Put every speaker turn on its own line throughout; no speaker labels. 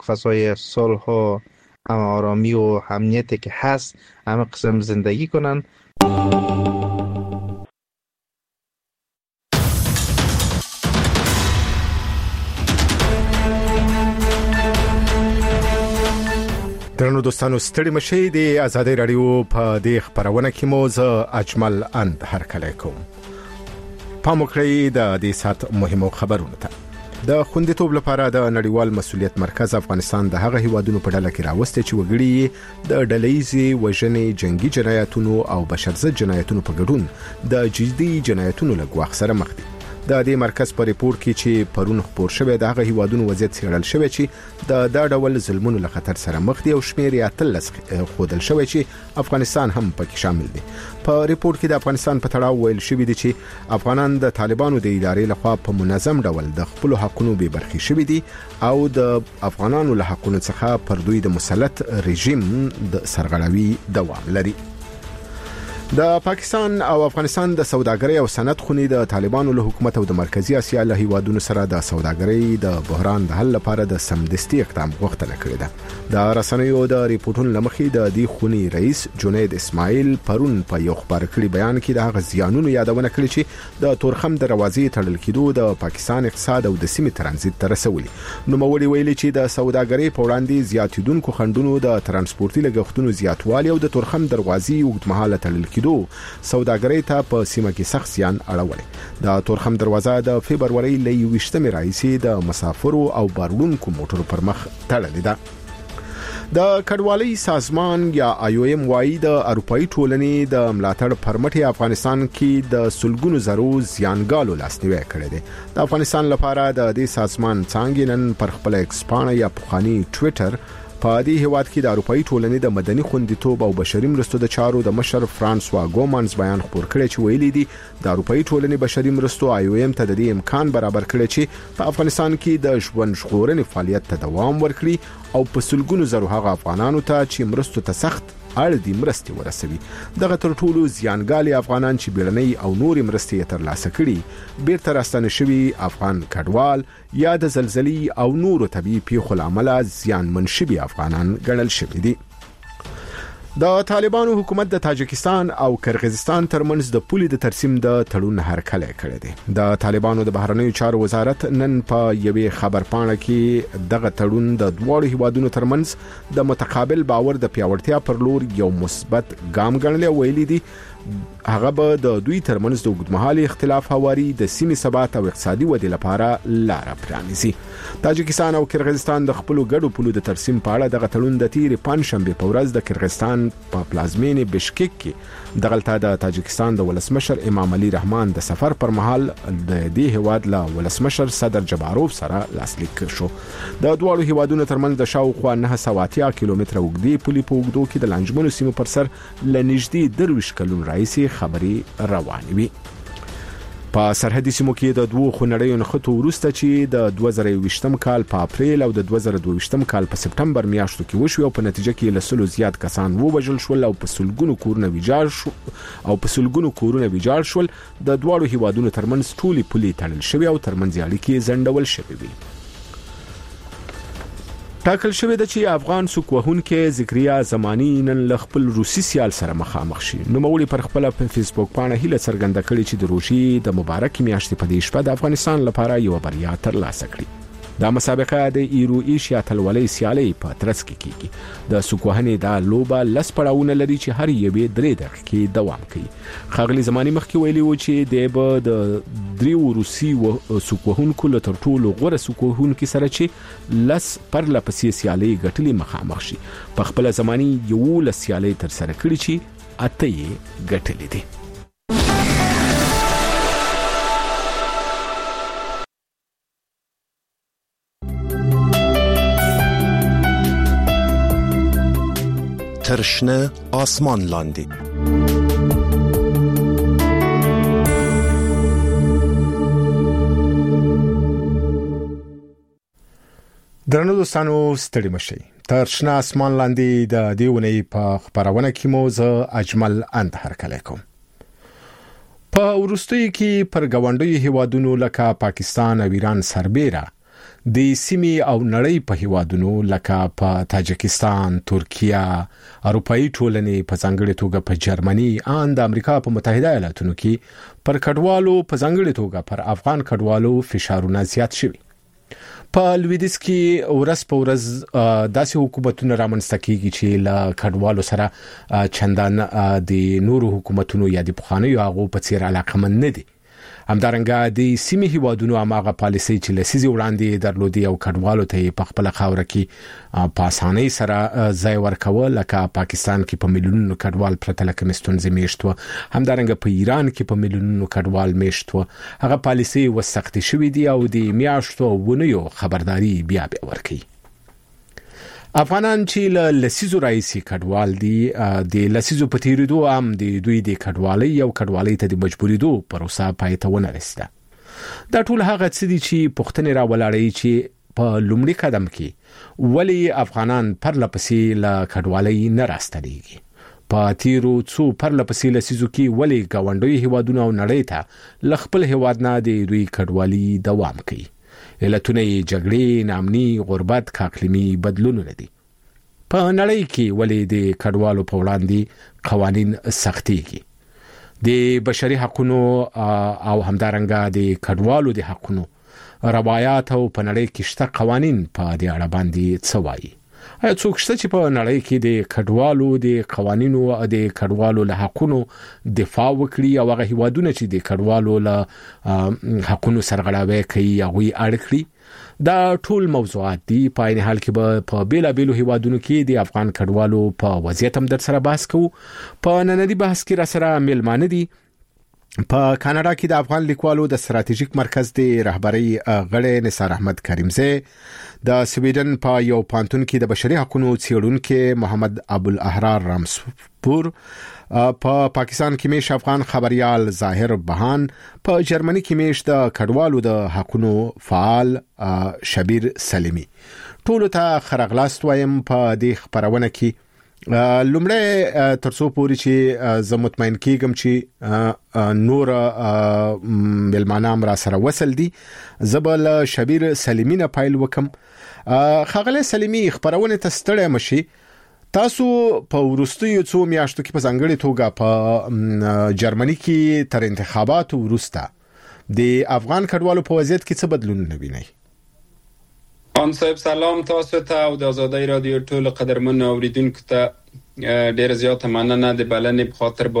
فضای صلح و آرامی و امنیتی که هست همه قسم زندگی کنن.
درنو دوستانو ستړي مشي د آزادۍ رادیو په دې خبرونه کې مو زه اجمل اند هرکلی کوم. پام وکړئ د دې سات مهمو خبرونو ته. د خوندیتوب لپاره د نړیوال مسؤلیت مرکز افغانستان د هغه هیوادونو په ډله کې راوستي چې وګړي د ډله‌ییزې وژنې، جنگي جنایتونو او بشرضد جنایتونو په ګډون د جدي جنایتونو له ګواښ سره مخ دي. د دې مرکز په ریپورت کې چې پرون خبر شوی د هغه هیوادونو وضعیت څېړل شوی چې د ډول ظلمونو له خطر سره مخ دي او شمېر یې 13 ښودل شوی چې افغانستان هم پکې شامل دی. په ریپورت کې د افغانستان په تړاو ویل شوی دی چې افغانان د طالبانو د ادارې لخوا په منظم ډول د خپل حقوقو بې برخې شوی دي او د افغانانو له حقوقو څخه پر دوی د مسلط رژیم د سرغړاوي دوام لري. د پاکستان او افغانستان د سوداګرۍ او صنعت خونې د طالبانو له حکومت او د مرکزی اسیا له هیوادونو سره د سوداګرۍ د بحران د حل لپاره د سمدستي اقدام غوښتنه کړې ده. د رسنیو د ریپورتونو لمخې د دې خونې رئیس جنید اسماعیل پرون په یو خبر کړي بیان کې د هغه زیانونو یادونه کړې چې د تورخم دروازې تړل کېدو د پاکستان اقتصاد او د سیمې ترانزیت ته رسولي. نوموړي ویلي چې د سوداګرۍ په وړاندې زیاتیدونکو خنډونو د ترانسپورتي لګښتونو زیاتوالی او د تورخم دروازې اوږدمهاله تړل سوداګرۍ ته په سیمه کې سخت زیان اړولی. د تورخم دروازه د فبرवरी ل 20 راهیسې د مسافرو او بارونکو موټرو پر مخ تړلې ده. د کډوالۍ سازمان یا IOM وايي د اروپאי ټولنې د ملاتړ پرمټي افغانستان کې د سلګونو زرو زیانګالو لاسنیوي کړی دی. د افغانستان لپاره د دې سازمان څنګه نن پر خپل ایکسپانه یا پخوانی ټوئیټر په دې هیواد کې د اروپאי ټولنې د مدني خوندیتوب او بشري مرستو د چارو د مشر فرانسوا ګومانز بیان خبر کړی چې ویلي دي د اروپאי ټولنې بشري مرستو IOM ته د دې امکان برابر کړی چې په افغانستان کې د ژوند ژغورنې فعالیت ته دوام ورکړي او په سلګونو زرو هغه افغانانو ته چې مرستو ته سخت اړ دي مرستې ورسوي. دغه تر ټولو زیانګالي افغانان چې بیړنۍ او نورې مرستې ترلاسه کړي بیرته راستنه شوي افغان کډوال یا د زلزلې او نورو طبيعي پیښو لامل زیانمن شوي افغانان ګڼل شوي دي. د طالبانو حکومت د تاجکستان او کرغیزستان ترمنځ د پولې د ترسیم د تړون هرکلی کړی دی. د طالبانو د بهرنیو چارو وزارت نن په یوې خبرپاڼه کې دغه تړون د دوه هیوادونو ترمنځ د متقابل باور د پیاوړتیا پر لور یو مثبت ګام ګڼلی او ویلي دي هغه به د دوی ترمنځ د اوږدمهالي اختلاف هواري د سیمې ثبات او اقتصادي ودې لپاره لار پرانیزي. تاجکستان او کرغیزستان د خپل ګډو پولو د ترسیم په اړه دغه تړون د تیرې پنځشنبه په ورځ د کرغیزستان په پلازمینې بشکک کې دغلته د تاجکستان د ولسمشر امام علي رحمان د سفر پر مهال د دې هیواد له ولسمشر صدر جباروف سره لاسلیک شو. د دوه هیوادونو ترمنځ د شاوخوا 980 کیلومتره اوږدې پولې په اوږدو کې د لنجمنو سیمو پر سر لنږدې 23 کلونو راهیسې خبري روانې وي. په سرحدي سیمو کې د دوه خونړیو نښتو وروسته چې د 2020 کال په اپریل او د 2022 کال په سپټمبر میاشتو کې وشو او په نتیجه کې لسلو زیات کسان ووژل شول او په سلګونو کورونه ویجاړ شول د دوه هیوادونو ترمنځ ټولي پولې تړل شوی او ترمنځ اړیکې ځنډول شوی وي. ټاکل شوی د چې افغان سوکوهونکو ذکریا زمانی نن ل خپل روسي سیال سره مخامخ شي. نوموړي پر خپل فیسبوک باندې هیله څرګنده کړې چې د روسي د مبارک میاشتې په دې شپه د افغانستان لپاره یو بریا ترلاسه کړي. دا مسابقه د ایرو ایشیا تلولۍ سیالۍ په ترڅ کې کیږي. د سوکوهنې دا لوبه لس پړاوونه لري چې هر یوې 3 دقیقې دوام کوي. خاغلی زمانی مخکې ویلي و چې د دریو روسي سوکوهونکو له تر ټولو غوره سوکوهونکو سره چې لس پر لپسې سیالۍ ګټلې مخامخ شي. په خپل زمانی یو لس سیالۍ تر سره کړې چې اته یې ګټلې دي.
ترشنه آسمان لاندې
درنو دوستانو ستړي مشي. ترشنه آسمان لاندې د دیونې په خبرونه کې مو زه اجمل اند هرکلی کوم. په ورستۍ کې پر غونډي هیوادونو لکه پاکستان او ایران سربېره د سیمې او نړۍ په هیوادونو لکه په تاجکستان، ترکیه، اروپאי ټولنې په ځانګړي توګه په جرمني ان د امریکا په متحده ایالاتونو کې پر کډوالو په ځانګړي توګه پر افغان کډوالو فشارونه زیات شوي. په لویدیځ کې ورځ په ورځ داسې حکومتونه رامنځته کیږي چې له کډوالو سره چندان د نورو حکومتونو یا د پخوانیو هغو په څیر علاقمند نه دي. همدارنګه د سیمې هیوادونو هغه پالیسي چې لسیزې وړاندې درلودي او کډوالو ته په خپل خاوره کې په اسانۍ سره ځای ورکول، لکه پاکستان کې په میلیونونو کډوال پرته لکه مستونزې میشتو، همدارنګه په ایران کې په میلیونونو کډوال میشتو، هغه پالیسي وسختې شوې دي او د میاشتو ونیو خبرداري بیا ورکړي. افغانان چې له لسیزو راځي کډوال دي، د لسیزو په تیریدو هم د دوی د کډوالۍ او کډوالۍ ته د مجبوریدو پروسه پای ته ونه رسیده. دا ټول هغه څه دي چې پوښتنې راولاړوي چې په لومړي قدم کې ولی افغانان پرلپسې له کډوالۍ نه راستنیږي. په تیرو څو پرلپسې لسیزو کې ولی ګاونډي هیوادونه او نړۍ ته له خپل هیواد نه د دوی کډوالۍ دوام کوي. علتونه یې جګړې، ناامني، غربت، اقلیمي بدلونونه دي. په نړۍ کې ولې د کډوالو په وړاندې قوانین سختيږي. د بشري حقوقو او همدارنګه د کډوالو د حقوقو روایت او په نړۍ کې شته قوانین په دې اړه باندې څه وایي؟ آیا څوک شته چې په نړۍ کې د کډوالو د قوانینو او د کډوالو له حقوقو دفاع وکړي او هغه هیوادونه چې د کډوالو له حقوقو سرغړاوي کوي هغه اړ کړي؟ دا ټول موضوعات دي. په عین حال کې په بیلابیلو هیوادونو کې د افغان کډوالو په وضعیت هم در سره بحث کوو. په نننی بحث کې را سره ملمانه دي په کاناډا کې د افغان لیکوالو د ستراتیژیک مرکز د رهبری غړی نثار احمد کریمزی، د سویډن په یو پانتون کې د بشري حقوقو څیړونکو محمد ابوالاحرار رامسپور، په پاکستان کې میش افغان خبريال ظاهر بهان، په جرمني کې میش د کډوالو د حقوقو فعال شبیر سلیمی. ټول ته خرغلاست وایم په دې خبرونه کې. لومړی ترڅو پوری چې زه مطمئن کیږم چې نور ملمانام را سره وصل دي، زبل شبیر سلیمی نه پایل وکم. خغله سلیمی خبرونه ته ستړی مشي. تاسو په ورستیو څو میاشتو کې په ځانګړي توګه په جرمني کې تر انتخاباتو وروسته د افغان کډوالو په وضعیت کې څه بدلون وینئ؟
ان صاحب سلام تاسو ته او د آزادۍ رادیو ټول قدرمن اوریدونکو ته ډیر زیات مننه د بلنې په خاطر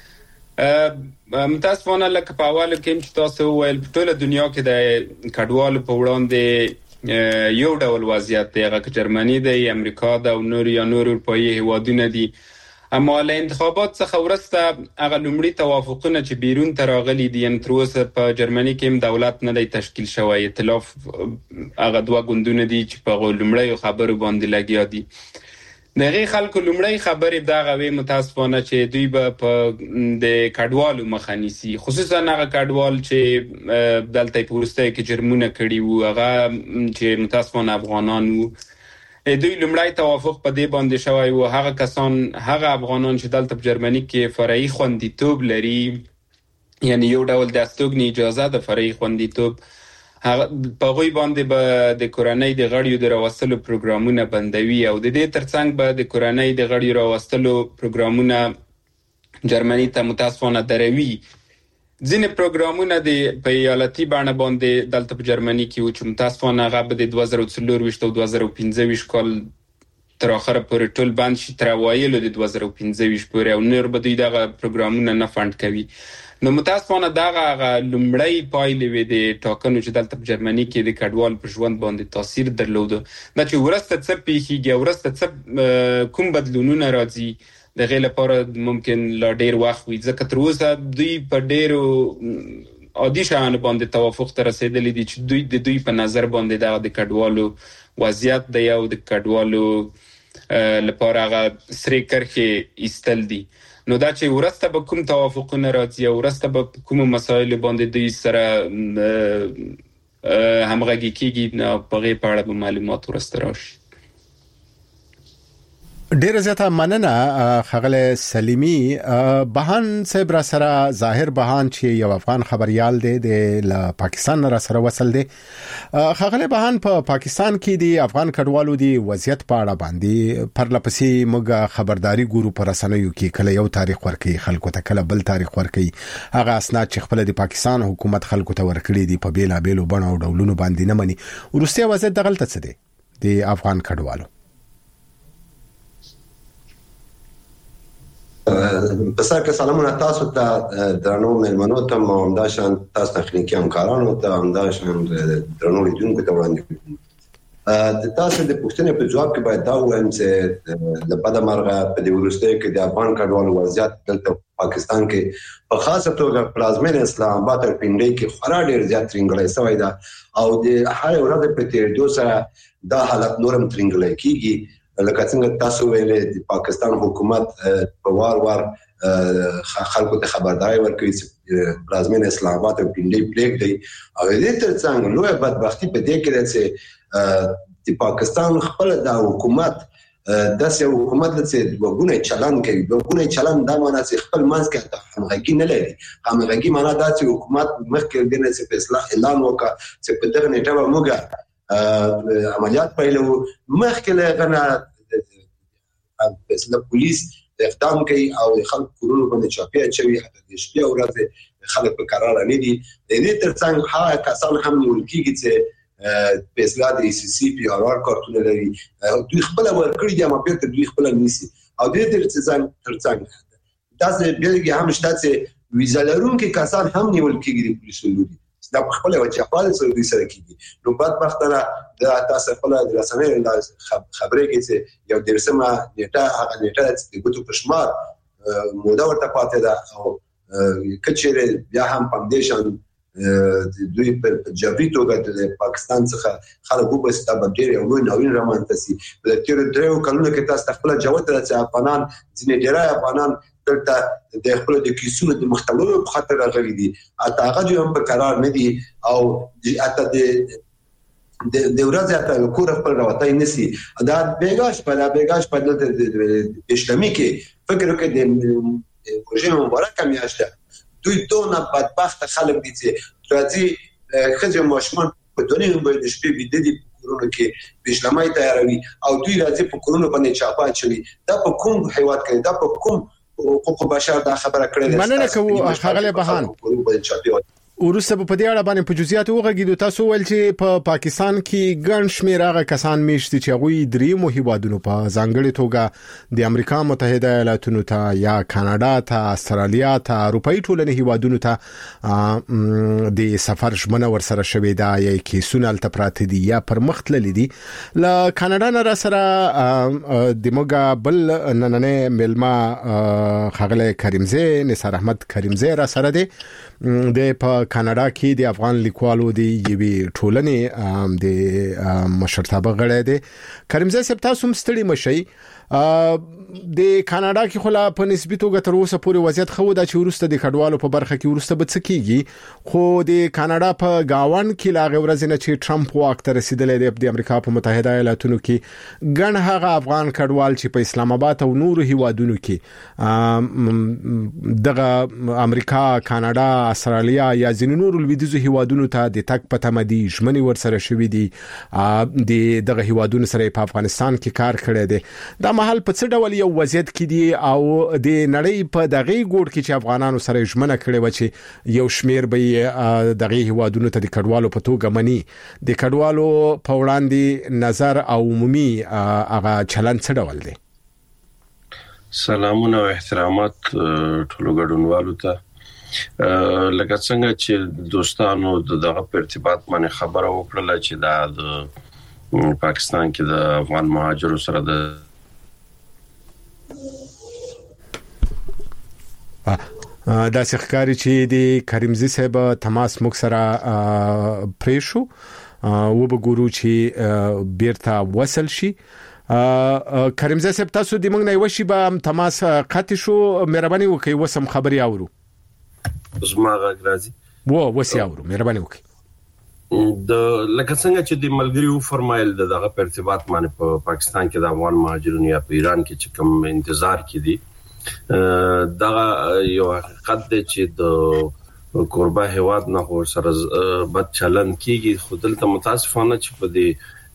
باندې. متاسفانه لکه په اول کې چې تاسو ویل په ټول دنیا کې د کډوالو په وړاندې یو ډول وضعیت دی، هغه جرمني دی، امریکا ده او نور اروپאי هیوادونه دي. اما له انتخابات څخه ورسته هغه لومړی توافقونه چې بیرون ته راغلي دي، ان تر اوسه په جرمني کې هم دولت نه دی تشکیل شوی. ائتلاف هغه دوه ګوندونه دي چې په لومړی خبرو باندې لګیا دي. دغه خلکو لومړی خبرې دا غوي متاسفانه چې دوی به په د کډوالو مخه نیسي، خصوصا هغه کډوال چې دلته په ورسته کې جرمونه کړي وو، هغه چې متاسفانه افغانان وو. دوی لومړی توافق په دې باندې شوی و هغه کسان، هغه افغانان چې دلته په جرمني کې فرعي خوندیتوب لري، یعنی یو ډول د استوګنې اجازه د فرعي خوندیتوب، هغه په غوي باندې به د کورنۍ د غړیو د راوستلو پروګرامونه بندوي او د دې ترڅنګ به د کورنۍ د غړیو راوستلو پروګرامونه جرمني ته متاسفانه دروي. ځینې پروګرامونه د په ایالتي بڼه باندې دلته په جرمني کې و چې متاسفانه هغه به د 2024 او 2025 کال تر اخره پورې ټول بند شي، تر اوایلو د 2025 پورې، او نور به دوی دغه پروګرامونه نه فند کوي. نو متاسفانه دغه لومړی پایلې وې د ټاکنو چې دلته په جرمني کې د کډوال په ژوند باندې تاثیر درلوده. دا چې ورسته څه پیښیږي، ورسته څه کوم بدلونونه راځي، د غیر لپاره ممکن لا ډیر وخت وي، ځکه تر اوسه دوی په ډیرو عادي شیانو باندې توافق ته رسیدلی دي چې دوی په نظر باندې د کډوالو وضعیت دی او د کډوالو لپاره هغه سری کرښې ایستل دي. نو دا چې ورسته به کوم توافقونه راځي او ورسته به کوم مسایل باندې دوی سره همغږي کیږي، په غیر په اړه به معلومات ورسته راشي.
ډیر زیاته مننه خغله سلیمی. بهان صاحب را سره ظاهر بهان چې یو افغان خبريال دی د پاکستان را سره وصل دی. خغله بهان په پاکستان کې دی افغان کډوالو دی وضعیت په اړه باندې پرلپسې موږ خبرداري ګورو پر رسنیو کې کله یو تاریخ ورکي خلکو ته کله بل تاریخ ورکي هغه اسناد چې خپل د پاکستان حکومت خلکو ته ورکړي دي په بیلا بیلو بڼو او ډولونو باندې نه مني. ورسته وضعیت دغلت څه دی د افغان کډوالو؟
بسرکه سلامونه تاسو ته درنو مېلمنو ته همداشان تاسو تخنیکی همکارانو ته همداشان درنو لیدونکو ته وړاندې کوم. د تاسو د پوښتنې په جواب کې باید دا ووایم چې د بده مرغه په دې وروستیو کې د افغان کډوالو وضعیت دلته پاکستان کې په خاصه توګه پلازمینه اسلام آباد او پنډۍ کې خورا ډېر زیات ترنګلې شوی دا او د هر ورځ په تیریدو سره دا حالت نورم ترنګلې کیږي. لکه څنګه تاسو ویلې د پاکستان حکومت په وار خلکو ته خبرداري ورکوي چې پلازمینه اسلام آباد او پنډۍ پلیک دی او دې ترڅنګ لوی بدبختی په دې کې ده چې د پاکستان خپل د حکومت داسې حکومت چې وګونه چلن کوي وګونه چلن دا معنی چې خپل منځ کې همغږي نه لري. همغږي معنی دا چې حکومت مخکې دنه چې په اصلاح اعلان وکړ چې په دغه نیټه به موږ عملیات پیلو مخکې له غنه د پولیس اقدام کوي او خلک کورونو باندې چاپی اچوي حتی د شپې او ورځې خلک په قرار نه دي. د دې ترڅنګ هغه کسان هم ولکېږي چې په اصلاح د سی سی پی آر آر کارتونه لري دوی خپل ورکړي دي اما بیرته دوی خپل نیسي او د دې ترڅنګ داسې بیلګې هم شته چې ویزا لرونکي کسان هم نیول کېږي د پولیسو لوري دا خپل وجهپال سره دوی سره کېږي. نو بدبختانه د تاسو خپل د رسنیو خبرې کې چې یو درسمه نیټه هغه نیټه چې د ګوتو په شمار موده ورته پاتې ده او کچېره بیا هم فاونډیشن دوی په جبري توګه د پاکستان څخه خلک وبس دا ډېر یو لوی نوین رامنځته سي. په تیر درو کلونو کې تاسو خپل جواب ته چې افغانان ځینې ډېر افغانان دلته د خپل د کیسونو د مختلفو په خاطر راغلي دي اته هغه هم په قرار نه دي او اته د ورځ اته کور خپل راوتای نسی دا بیګاش په د اسلامي کې فکر وکړي د پروژه مبارکه میاشته دوی دونه بدبخت خلک دي چې راځي خځه ماشومان په دنیا باندې شپې بيد دي کورونو کې بشلمای تیاروي او دوی راځي په کورونو باندې چاپا چوي دا په کوم هیواد کې دا په کوم حقوق بشر دا خبره کړې ده.
مننه کوم خغله بهان ورسته په دې اړه باندې په جزئیات وغږیدو. تاسو ول چې په پاکستان کې ګڼ شمېر هغه کسان میشتي چې هغه درې مهیوادونو په ځانګړي توګه د امریکا متحده ایالاتونو ته یا کاناډا ته استرالیا ته اروپאי ټولنې هیوادونو ته د سفر ژمنه ورسره شوې ده یا کیسونه التپرات دي یا پر مختللي دي. ل کاناډا نه سره د موږ بل نننې ملما خغله کریمزه نثار احمد کریمزه را سره دي د په کاناډا کې د افغان لیکوالو د یوې ټولنې د مشرتابه غړی دی. کریمزه صاحب تاسو هم ستړي مشئ د کاناډا کې خلا په نسبی توګه تر اوسه پورې وضعیت خو دا چې ورسته د کډوالو په برخه کې ورسته به څه کیږي خو د کاناډا په گاوان کې لاغه ورځ نه چې ټرمپ واک ته رسیدلې دی د امریکا په متحده ایالاتونو کې ګڼ هغه افغان کډوال چې په اسلام آباد او نورو هیوادونو کې دغه امریکا کاناډا استرالیا یا ځینې نورو لویدیځو هیوادونو ته د تک په تمدي ژمنې ورسره شوې دي د دغه هیوادونو سره په افغانستان کې کار کړی دی. دا محل په څه ډول یو وضعیت کې دي او د نړۍ په دغه ګوډ کې چې افغانانو سره ژمنه کړې و چې یو شمیر به دغه هیوادونو ته د کډوالو په توګه مني د کډوالو په وړاندې نظر او عمومي هغه چلن څه ډول دی؟
سلامونه او احترامات ټولو ګډونوالو ته. لکه څنګه چې دوستانو دغه په ارتباط باندې خبره وکړه چې د پاکستان کې د افغان مهاجرو سره د
دا ښکاری چې د کریمزي صاحب تماس مخ سره پریشو و به ګورو چې بیرته وصل شي. کریمزي صاحب تاسو د موږ نه وشي به تماس قطع شو مهرباني وکړئ وسم خبري اورو
زما غږ راځي
وسی اورو مهرباني وکړئ.
لکه څنګه چې د ملګریو فرمایل دغه په ارتباط باندې په پاکستان کې د افغان مهاجرینو یا په ایران کې چې کوم انتظار کې دي دا یو حقیقت دی چې د کوربه هواد نه خو سره بد چلن کیږي خو دلته متاسفانه چې په دې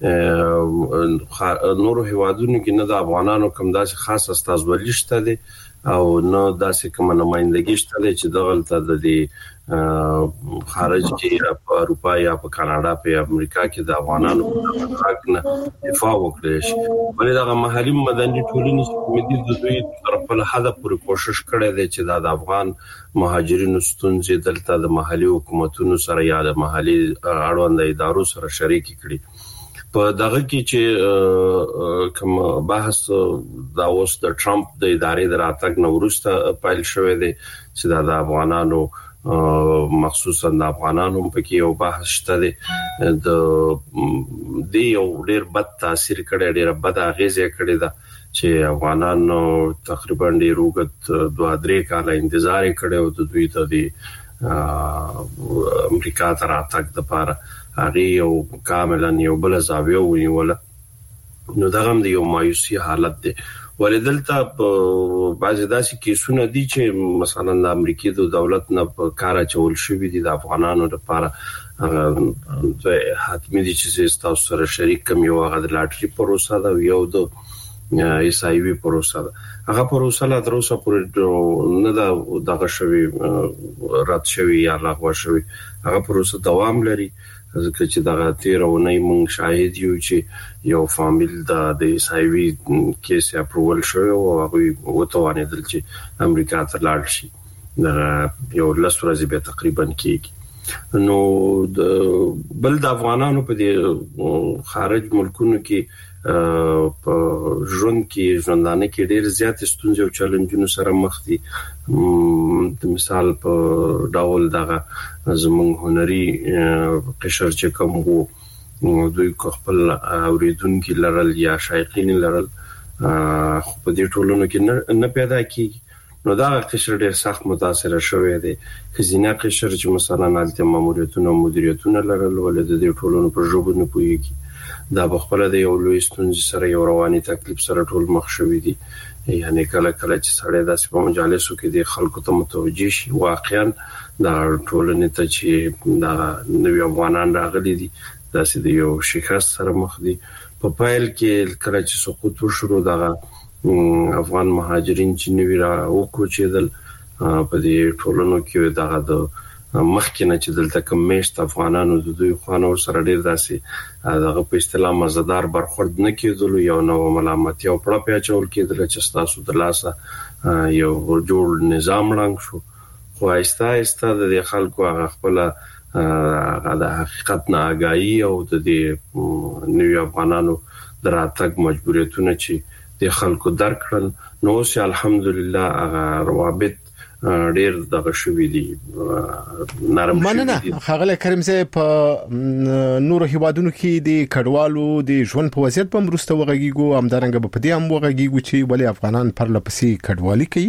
نورو هوادونو کې نه د افغانانو کوم داسې خاص استازولي شته دي او نه داسې کوم نمائندګي شته چې دغلته د خارج کې په اروپا یا په کاناډا په امریکا کې د افغانانو حق نه دفاع وکړي شي ولې دا محلي مدني ټولنې مدي د دوی تر په حد پورې کوشش کړي دي چې د افغان مهاجرینو ستونزې دلته د محلي حکومتونو سره یا د محلي اړوند ادارو سره شریک کړي په دغه کې چې کوم بحث دا اوس د ټرمپ د ادارې دراتګ نو ورسته پایل شوې دي چې د افغانانو مخصوصا د افغانانو په کې یو بحث شته دي د دې یو ډېر بد تاثیر کړي ډېر بد اغیزه کړي دا چې افغانانو تقریبا ډېر وګت 2-3 کال انتظار کړي او د دوی ته د امریکا دراتګ د لپاره هغه یو کاملا یو بل زاویه ونیول نو دا هم د یو مایوسي حالت دی ولدلته په بعضی داسې کیسونه دي چې مثلا د امریکای د دولت نه په کار چول شوې دي د افغانانو لپاره حتمي دي چې تاسو سره شریک کوم یو غږ د لاټري پروسه دا یو د ایس آی وی پروسه هغه پروسه لا دروسه پورې نه دغه شوی رات شوی یا لغوه شوی هغه پروسه دوام لري ځکه چې دغه تیرونه مونږ شاهد یو چې یو فامیل د ایس آی وی کیس اپروول شوی او هغه وتوانیدل چې امریکا ته لاړ شي یو لس ورځې به تقریبا کېږي نو بل د افغانانو په دې خارج ملکونو کې په ژوند کې ژوندانه کې ډېر زیات ستونزې او چیلنجونو سره مخ دي د مثال په ډول دغه زموږ هنري قشر چې کوم وو دوی خپل اوریدونکو لرل یا شایقین لرل خو په دې ټولونو کې نه پیدا کیږي نو دا قشر ډېر سخت متاثر شوی دی خزینه قشر چې مثلا الته ماموریتونه او مدیریتونه لرل ولې د دې ټولونو په ژبه نه پوهیږي دا بخپل د یو لوی ستونزې سره یو رواني تکلیف سره ټول مخ شوی دي یعنی کله چې سړی داسې په مجالسو کې د خلکو ته متوجي شي واقعا دا ټولنې ته چې دا نوی افغانان راغلي دي داسې د یو شکست سره مخ دي په پایل کې کله چې سقوط وشو دغه افغان مهاجرین چې نوی را وکوچېدل په دې ټولنو کې دغه د مخکینه چې دلته کوم مشت افغانانو د دوی خوانو سره ډیر داسې دغه په اصطلاح مزدار برخورد نه کېدل یو نو ملامتي او پړه پیاچول کېدل چې تاسو د لاسه یو جوړ نظام رنګ شو خو آیسته د خلکو هغه خپل د حقیقت نه آگاهی او د نوی افغانانو دراتګ مجبوریتونه چې د خلکو درکړل نو سي الحمدلله هغه روابط ډیر دغه شوې دي نرم
مننه خغله کریم زه په نور هیوادونو کې د کډوالو د ژوند په وضعیت په مرسته وغږیږو همدارنګه په دې هم وغږیږو چې ولې افغانان پر لپسې کډوالي کوي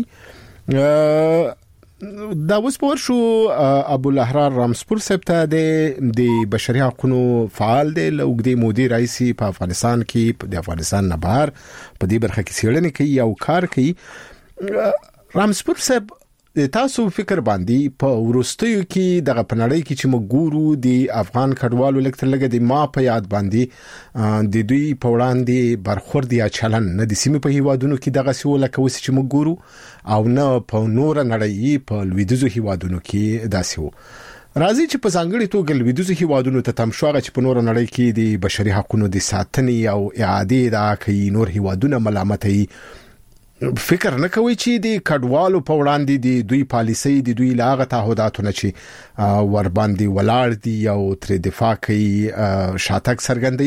دا اوس په ورشو ابو الاحرار رامسپور سپتا د بشري حقوقو فعال دی لوګدي مودي رئیسي په افغانستان کې د افغانستان نه بهر په دې برخه کې سیړنې کوي او کار کوي رامسپور سپ تاسو فکر باندې په ورستیو کې دغه پنړی کې چې مګورو د افغان کډوالو لکتر لګه د ما په یاد باندې د دوی په وړاندې برخورد یا چلن نه د سیمې په هیوادونو کې دغه سیول کوي چې مګورو او نه په نور نړۍ په لویدیزو هیوادونو کې داسې وو راځي چې په ځانګړي توګه لویدیزو هیوادونو ته تم شوغه چې په نور نړۍ کې د بشري حقوقو د ساتنې او اعاده دا کوي نور هیوادونه ملامتي فکر نه کوي چې د کډوالو په وړاندې د دوی پالیسي د دوی لاغه تعهداتونه چې ور باندې ولاړ دي او تر دفاع کوي شاتګ سرګندي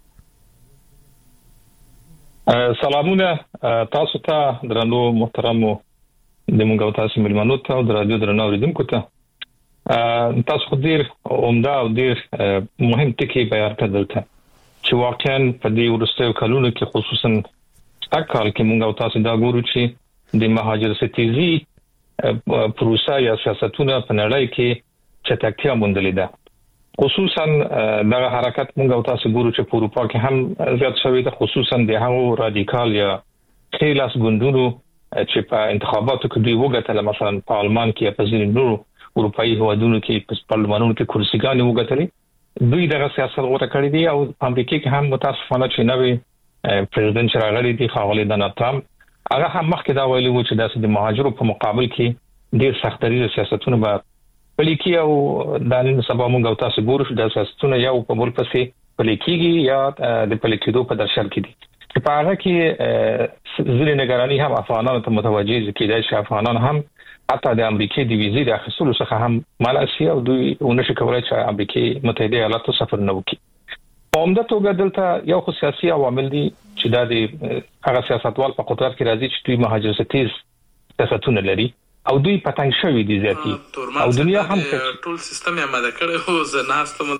سلامونه تاسو ته درنو محترمو د مونږ تاسو ملمنو ته او د رادیو درنو اوریدونکو ته تاسو خو ډیر عمده او ډیر مهم ټکی بیان کړل چې واقعا په دې ورستیو کلونو کې خصوصا کال کې مونږ او تاسو دا ګورو چې د مهاجر ستیزي پروسه یا سیاستونه په نړۍ کې چټکتیا موندلې ده خصوصا دغه حرکت مونږ او تاسو ګورو چې په اروپا کې هم زیات شوی د خصوصا د هغو رادیکال یا خلاص ګوندونو چې په انتخاباتو کې دوی وګټل، مثلا په آلمان کې په ځینو نورو اروپאי هوادونو کې په پارلمانونو کې کرسيګانې وګټلې. دوی دغه سیاست غوړه کړی دی او امریکا کې هم متاسفانه چې نوې پریزیدنت چې راغلی دی ښاغلی ډونالد ټرمپ هغه هم مخکې دا ویلي و چې د مهاجرو په مقابل کې ډېر سختري سیاستونه به پلیکي او د نن سبا موږ او تاسو ګورو چې د سیاستونه یو په بل پسې پلیکيږي یا د پلیکېدو په درشل کې دي. په هغه کې ځینې نگرانی هم افغانانو ته متوجه کېدای شي افغانان هم حتی د امریکای د ویزې د اخیستلو څخه هم منع شي او دوی ونشي کولای چې امریکای متحده ایالاتو سفر نه وکړي. په عمده توګه دلته یو خو سیاسي عوامل دي چې د هغه سیاستوال په قدرت کې راځي چې دوی مهاجر ستیز سیاستونه لري او دوی پتنګ شوی دي ذاتي او دنیا هم
ټول سیستم یې ماده کړی هو زه ناستم.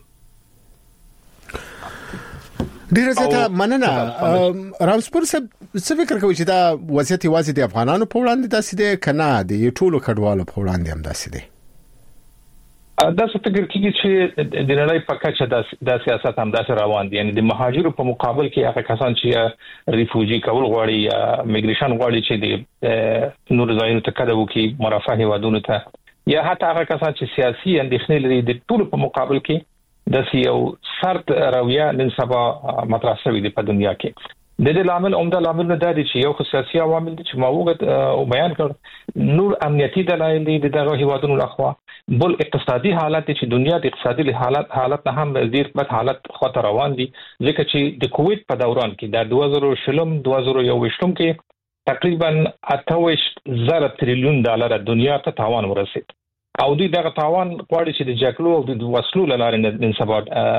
ډیر زیاته مننه رامسپور صاحب. څه فکر کوي چې دا وضعیت واضح د افغانانو په وړاندې داسې دی کنه د ټولو کډوالو په وړاندې هم داسې دی؟
دا څه فکر کوي چې د نړۍ په کچه د سیاست هم داسې روان دي، یعنی د مهاجرو په مقابل کې هغه کسان چې ریفوجی کول غواړي یا میګریشن غواړي چې د نور ځایونو ته کډه وکړي مرافه هیوادونو ته یا حتی هغه کسان چې سیاسي اندېښنې لري د ټولو په مقابل کې د یو سرت رویه نن سبا مطرح شوی دی په دنیا کې. د دې عامل عمده عامل نه دی چې یو سیاسي عوامل دي چې ما وګت بیان کړ، نور امنیتي دلایل دي دغه هیوادونو لخوا، بل اقتصادي حالت چې دنیا د اقتصادي حالت نه هم ډیر بد حالت خطر روان دي، ځکه چې د کووید په دوران کې د 2020 کې تقریبا 28,000 تریلیون ډالر دنیا ته تاوان ورسید او دوی دغه تاوان غواړي چې د جګړو او د وسلو لاره نن سبا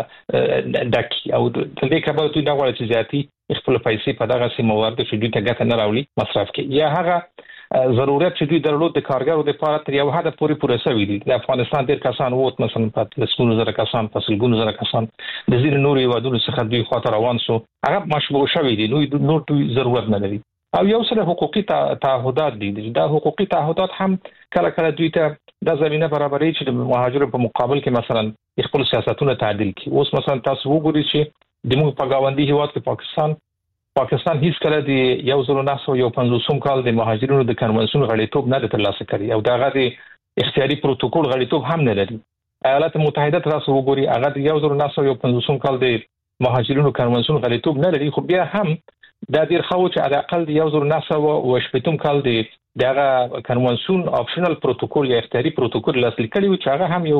ډکي او د دې کبه دوی دا غواړي چې ذاتي خپل پیسې په دغه سیمه ورته چې دوی ته ګټه نه راوړي مصرف کوي یا هغه ضرورت چې دوی درلود د کارګرو لپاره تر یو حد پورې شوی دي. د افغانستان ډیر کسان ووت، مثلا په لسګونو زره کسان، په سلګونو زره کسان د ځینې نورو هیوادونو څخه دوی خاطر روان سو، هغه مشبوه شوی دي، نور دوی ضرورت نه لري. او یو سره حقوقي تعهدات دي، دا حقوقي تعهدات هم کله دوی ته د زمينه برابرۍ چې د مهاجرو په مقابل کې مثلا خپل سیاستونه تعدیل کړي. اوس مثلا تاسو وګورئ چې د موږ په گاونډي هیواد کې پاکستان هیڅ کله د 1950 کال د مهاجرینو د کنونسیون غړیتوب نه ترلاسه کړي او دغه د اختیاري پروتوکول غړیتوب هم نه لري. ایالات متحده تاسو وګورئ هغه د 1950 کال د مهاجرینو کنونسیون غړیتوب نه لري، خو بیا هم دا ډیر خو چې على الاقل د 1980 کال دغه کنونسیون آپشنل پروتوکول یا اختیاري پروتوکول لاسلیک کړي چې هغه هم یو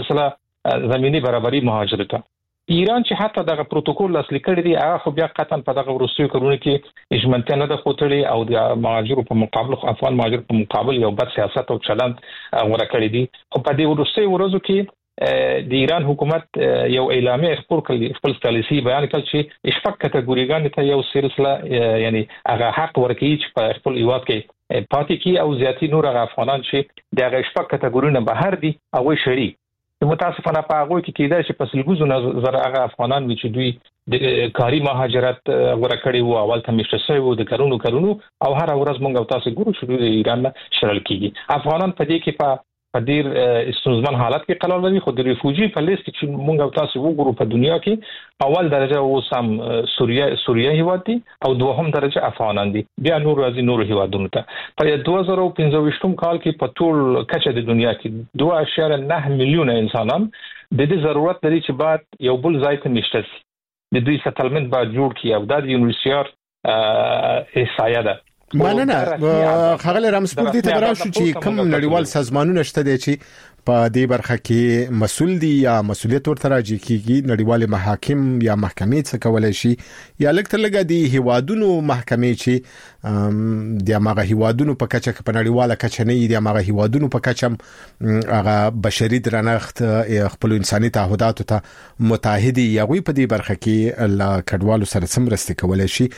سلسله زمینی برابرۍ مهاجرت. ایران چې حتی دغه پروتوکول لاسلیک کړي دی هغه خو بیا قطعا په دغه وروستیو کلونو کې اجمنته نه د خوتړي او د مهاجرو په مقابل افغان مهاجر په مقابل یو بد سیاست او چلند غوړه کړی دی. خو په دې وروستیو ورځو کې د ایران حکومت یو اعلامیه خپل پالیسي بیان کړ چې شپږ کټګوریګان ته یو سلسله یعنی هغه حق ورکړي چې په خپل هیواد کې پاتې کی او زیاتی نور افغانان چې دغه شپږ کټګورونه بهر دي او شریک متاسفانه په هغه کې کېدای شي په سلګونو زره هغه افغانان چې دوی د کاری مهاجرت ورکړي وو اول ته مشته شوی وو د کارونو او هر ورځ مونږ تاسو ګورو چې د ایران شړل کیږي. افغانان په دې کې په ډیر استونزمن حالت کې قرار لري، خو د ریفوجی په لیست کې مونږ تاسو وګورو په دنیا کې اول درجه اوسم سوریه هیواد دي او دوهم درجه افغانان دي، بیا نور راځي نور هیوادونو ته. په 2015 کال کې په ټول کچه د دنیا کې 2.9 میلیونه انسانان د دې ضرورت لري چې بعد یو بل ځای ته مشته شي، د دوی سټلمنت بعد جوړ کړي او د یونیورسيټ احصایه ده.
مننه خغل رامسپور دې ته راوښو چې کوم نړیوال سازمانونه شته دي چې په دې برخه کې مسؤل دي یا مسؤلیت ورته راځي کیږي، نړیوال محاکم یا محکمې څه کولای شي یا لکه لګا دي هیوادونو محکمې چې د هغه هیوادونو په کچه په نړیواله کچه نه دي، هغه هیوادونو په کچه هغه بشري درنښت خپل انساني تعهدات ته متحدي یا وی په دې برخه کې لا کډوالو سره سمرستي کولای شي.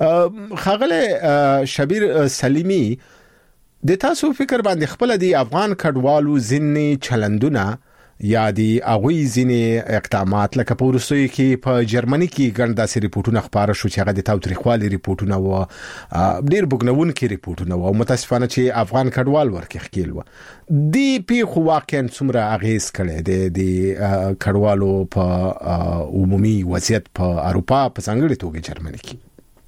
خغل شبیر سلیمی د تاسو فکر باندې خپل دی افغان کډوالو ځینې چلندونه یا دی اغوی ځینې اقدامات لکه په روسیې کې په جرمني کې ګڼ داسې ریپورتونه خبره شو چې هغه د تاوتریخوالي ریپورتونه و ډیر بګنونکي ریپورتونه و متاسفانه چې افغان کډوال ورکه خېل و دی په واقعا څومره اغیز کړي د کډوالو په عمومي وضعیت په اروپا په څنګه توګه جرمني کې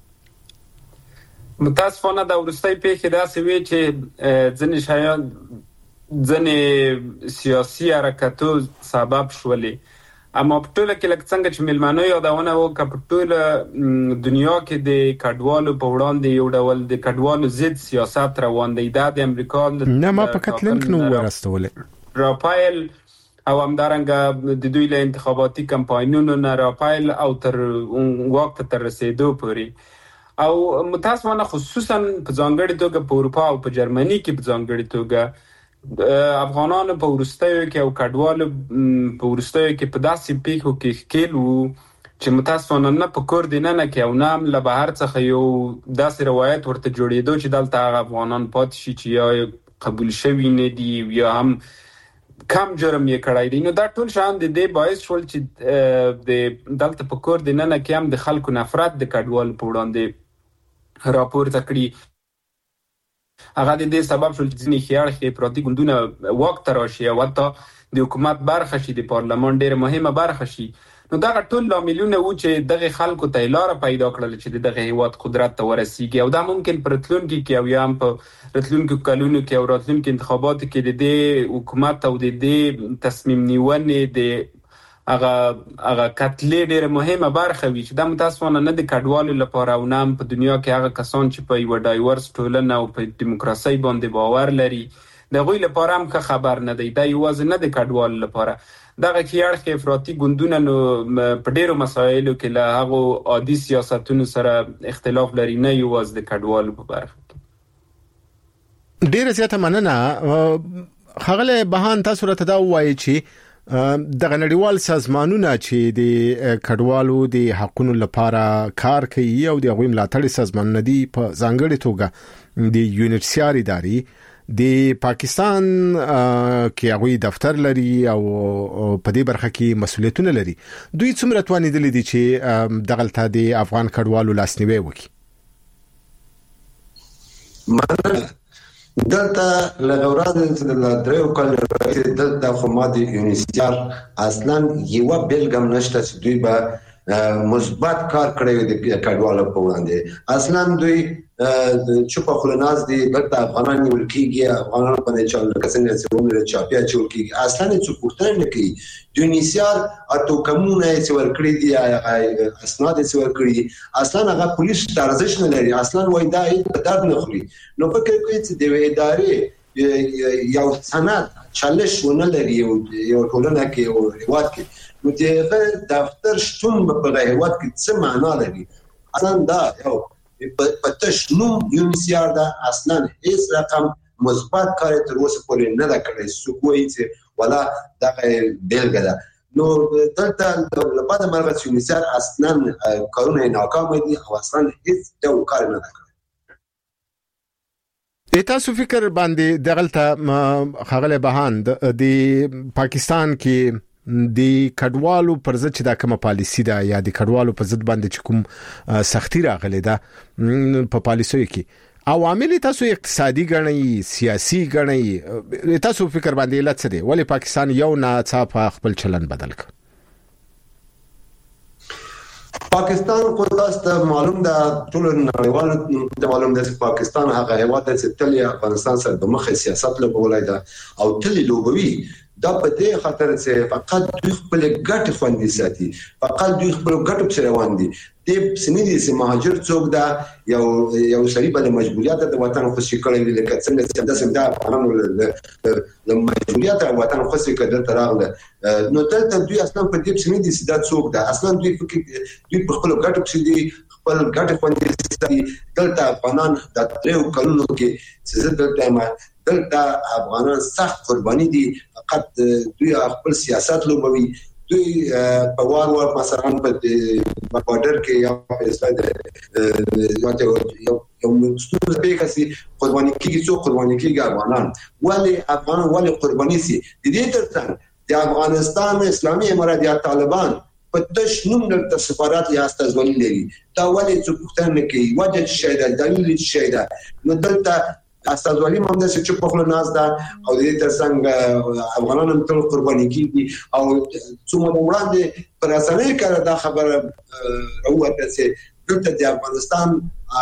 متاسفانه د ورستۍ پیښې داسې وی چې ځنې شایان ځنې سیاسي حرکتو سبب شولې اما په ټوله کې لکه څنګه چې ملمانو یادونه وکړه په ټوله دنیا کې د کډوالو په وړاندې یو ډول د کډوالو ضد سیاست روان دی دا د امریکا
نه ما په کتلنک نو ورستولې
راپایل او همدارنګه د دوی له انتخاباتي کمپاینونو نه راپایل او تر وخت تر رسیدو پورې او متاسفانه خصوصا په ځانګړي توګه په اروپا او په جرمني کې په ځانګړي توګه افغانانو په ورستیو کې او کډوالو په ورستیو کې په داسې پیښو کې ښکیل وو چې متاسفانه نه په کور دي نه کې او نه له بهر څخه یو داسې روایت ورته جوړېدو چې دلته افغانان پاتې شي چې یا قبول شوي نه دي یا هم کم جرم یې کړی دی نو دا ټول شان د دې باعث شول چې د دلته په کور دي نه کې هم د خلکو نفرت د کډوالو په وړاندې راپورته کړي هغه د دې سبب شول چې ځینې خیاړ افراطي ګوندونه واک ته راشي او حتی د حکومت برخه شي د پارلمان ډېره مهمه برخه شي نو دا ټول لاملونه وو چې دغه خلکو ته لار پیدا کړل چې دغه هیواد قدرت ته ورسیږي او دا ممکن پر راتلونکي کې او یا هم په راتلونکو کلونو کې او راتلونکو انتخاباتو کې د دې حکومت او د دې تصمیم نیونې د هغه کتلې ډېره مهمه برخه وي چې دا متاسفانه نه د کډوالو لپاره او نه په دنیا کې هغه کسان چې په یو ډایورس ټولنه او په دیموکراسي باندې باور لري دغه لپاره هم که خبر نه دی دا یوازې نه د کډوالو لپاره دغه کیاړ افراطي ګوندونه نو په ډېرو مسایلو کې له هغه عادي سیاستونو سره اختلاف لري نه یوازې د کډوالو په برخه کې
ډېر زیاته مننه خغله بهان تاسو راته دا وایي چې دغه نړیوال سازمانونه چې د کډوالو د حقوقو لپاره کار کوي او د غوښتنې ملاتړ سازمانونه دي په ځانګړي توګه د یونیسیار ادارې د پاکستان کې هغه دفتر لري او په دې برخه کې مسؤلیتونه لري دوی څومره توانیدل دي چې دغلته د افغان کډوالو لاسنیوي وکړي
دلته لغوراد د دریو کال راځي دلته خو ماده یونیسیار اصلا یو بلګم نشته چې دوی به مثبت کار کړی د کډوالو په وړاندې اصلا دوی چوپ خلناز دي دلته افغانان ولکیږي افغانان په چل کسنه څومره چاپیا چولکیږي اصلا څه پوښتنه نه کوي یونیسیار اته کومونه چې ورکړي دي اسناد چې ورکړي اصلا هغه پولیس ارزش نه لري اصلا وای دا درد نه خوري نو فکر کوي چې د ادارې یو سند چالش ونه لري یو ټولنه کې او هیواد کې نو دغه دفتر شتون په هیواد کې څه معنا لري اصلا دا یو پتش نو یونیسیار دا اصلا هیڅ رقم مثبت کار تر اوسه پورې نه دا کړی سو کوی چې ولا دا بیلګه ده نو دلته لپاره مرغه یونیسیار اصلا کارونه ناکام دي او اصلا هیڅ ډول کار نه کوي
تاسو فکر باندې دغلته خغله بهاند د پاکستان کې د کډوالو پر ضد چې دا کومه پالیسی ده یا د کډوالو پر ضد باندې چې کوم سختی راغلي ده په پالیسیو کې عوامل تاسو اقتصادي غنئ سیاسي غنئ تاسو فکر باندې لڅ دي ولی پاکستان یو ناڅاپه خپل چلن بدل کړ
پاکستان خو تاسو معلوم ده ټول نړیوالو ته معلوم ده چې پاکستان هغه هیواد چې تل افغانستان سره د مخ سیاست لګولای ده او تل لوبوي دا په دې خاطر چې فقط دوی خپل ګټ خوندي ساتي فقط دوی خپل ګټ په روان دي د سنیدي چې مهاجر څوک دا یو سړي په مجبوریت د وطن خوشي کړی لکه څنګه چې د سم دا قانون د مجبوریت د وطن خوشي کړل تراغله نو دلته دوی اصلا په دې سنیدي چې دا څوک دا اصلا دوی په خپل ګټ په دي خپل ګټ خوندي ساتي دلته افغانان د تریو کلونو کې چې دلته دلته افغانان سخت قرباني دي فقط دوی خپل سیاست لوبوي دوی په وار مثلا په بارډر کې یا په اسلام یو مستوب پیکاسي قرباني کیږي څو قرباني کیږي افغانان ولی افغانان ولی قرباني سي د دې ترڅنګ د افغانستان اسلامي امارات یا طالبان په تش نوم د سفارت یا استازولي لري دا ولې څه پوښتنه کوي وجه څه ده دلیل څه ده نو دلته استازولي مونږ چې په خپل ناز ده او د دې ترڅنګ افغانان هم تل قرباني کیږي او څومره وړاندې پر اسانه کړه دا خبره راوته چې دلته د افغانستان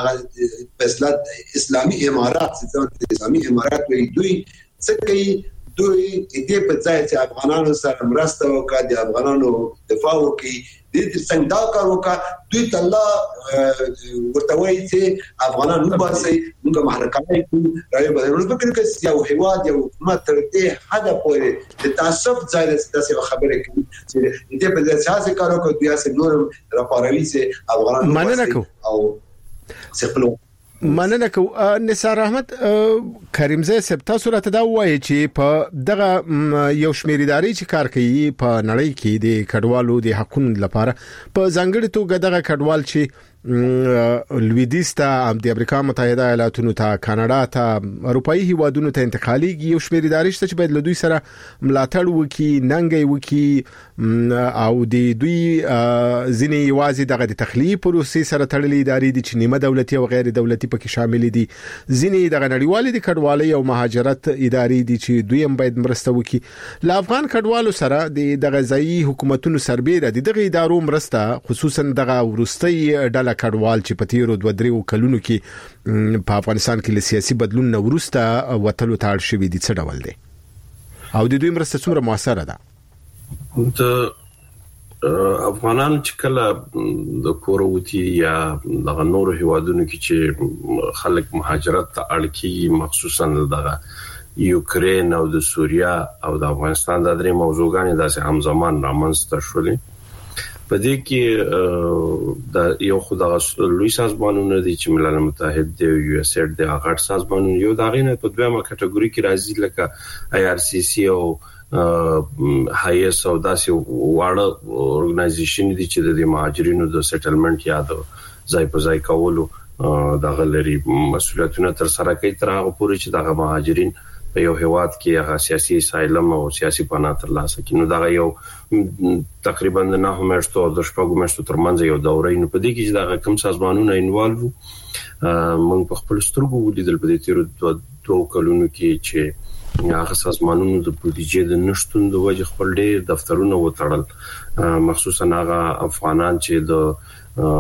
هغه اسلامي امارات اسلامي امارات وي دوی څه کوي دوی دې په ځای چې افغانانو سره مرسته وکړي د افغانانو دفاع وکړي د دې څنګه دا کار وکړي دوی ته الله ورته وایي چې افغانان نو باسي موږ محرکای کوو راوي بدلون فکر کوي یو هیواد یو حکومت تر دې حد پورې د تعصب ځای د خبرې کوي چې دې په ځای چې کار وکړي دوی سه نور راپاروي چې افغانان
مننه کو
او خپل
مننه کو نثار احمد کریمزه سپتا صورت دا وایي چې په دغه یو شمېر ادارې چې کار کوي په نړۍ کې د کډوالو د حقوقو لپاره په ځانګړي توګه دغه کډوال چې لویدیځ ته د امریکا متحده ایالاتونو ته کاناډا ته اروپאי هیوادونو ته انتقالي یو شمېر ادارې چې باید له دوی سره ملاتړ وکړي ننګي وکړي او د دوی ځینې یوازې دغه د تخلیه پروسې سره تړلې ادارې دي چې نیمه دولتي او غیر دولتي پکې شامل دي ځینې دغه نړیوالې د کډوالۍ او مهاجرت ادارې دي چې دوی هم باید مرسته وکړي ل افغان کډوالو سره د غذایی حکومتونو سربېره دغه ادارو مرسته خصوصا دغه ورستۍ ډله کډوال چې په تیرو 2-3 کلونو کې په افغانستان کې سیاسي بدلون نه ورسته وټلو تاړ شوی دي څه ډول دي او د دوی مرسته څومره موثره ده
د افغانان چې کله د کوروتی یا د نور هیوادونو کې چې خلک مهاجرت ته اړ کیږي مخصوصا د یوکرين او د سوریا او د افغانستان د درې موضوعګانې داسې همزمان رامنځته شولې په دې کې د یو خدای لوی سازمانونه دي چې ملل متحد دی یو اس ایډ دی هغه سازمانونه یو دا غینه په دویمه کټګوري کې راځي لکه آی آر سی سی او هایس او داسې واړه اورګنایزیشن دي چې د مهاجرینو د سټلمنټ یا د ځای په ځای کولو د غلري مسولیتونه تر سره کوي تر هغه پورې چې د مهاجرین په یو هواد کې هغه سیاسي اسایلم او سیاسي پناه ترلاسه کړي نو دا یو تقریبا نه همشتو د شپږو میاشتو ترمنځ یو دورې نو په دې کې چې دا کوم سازمانونه انوالو موږ په خپل سترګو ولیدل په دې تیر 2 کلونو کې چې هغه سازمانونو د بودیجې د نشټون د وجه خپل ډېر دفترونه وتړل مخصوصا هغه افغانان چې د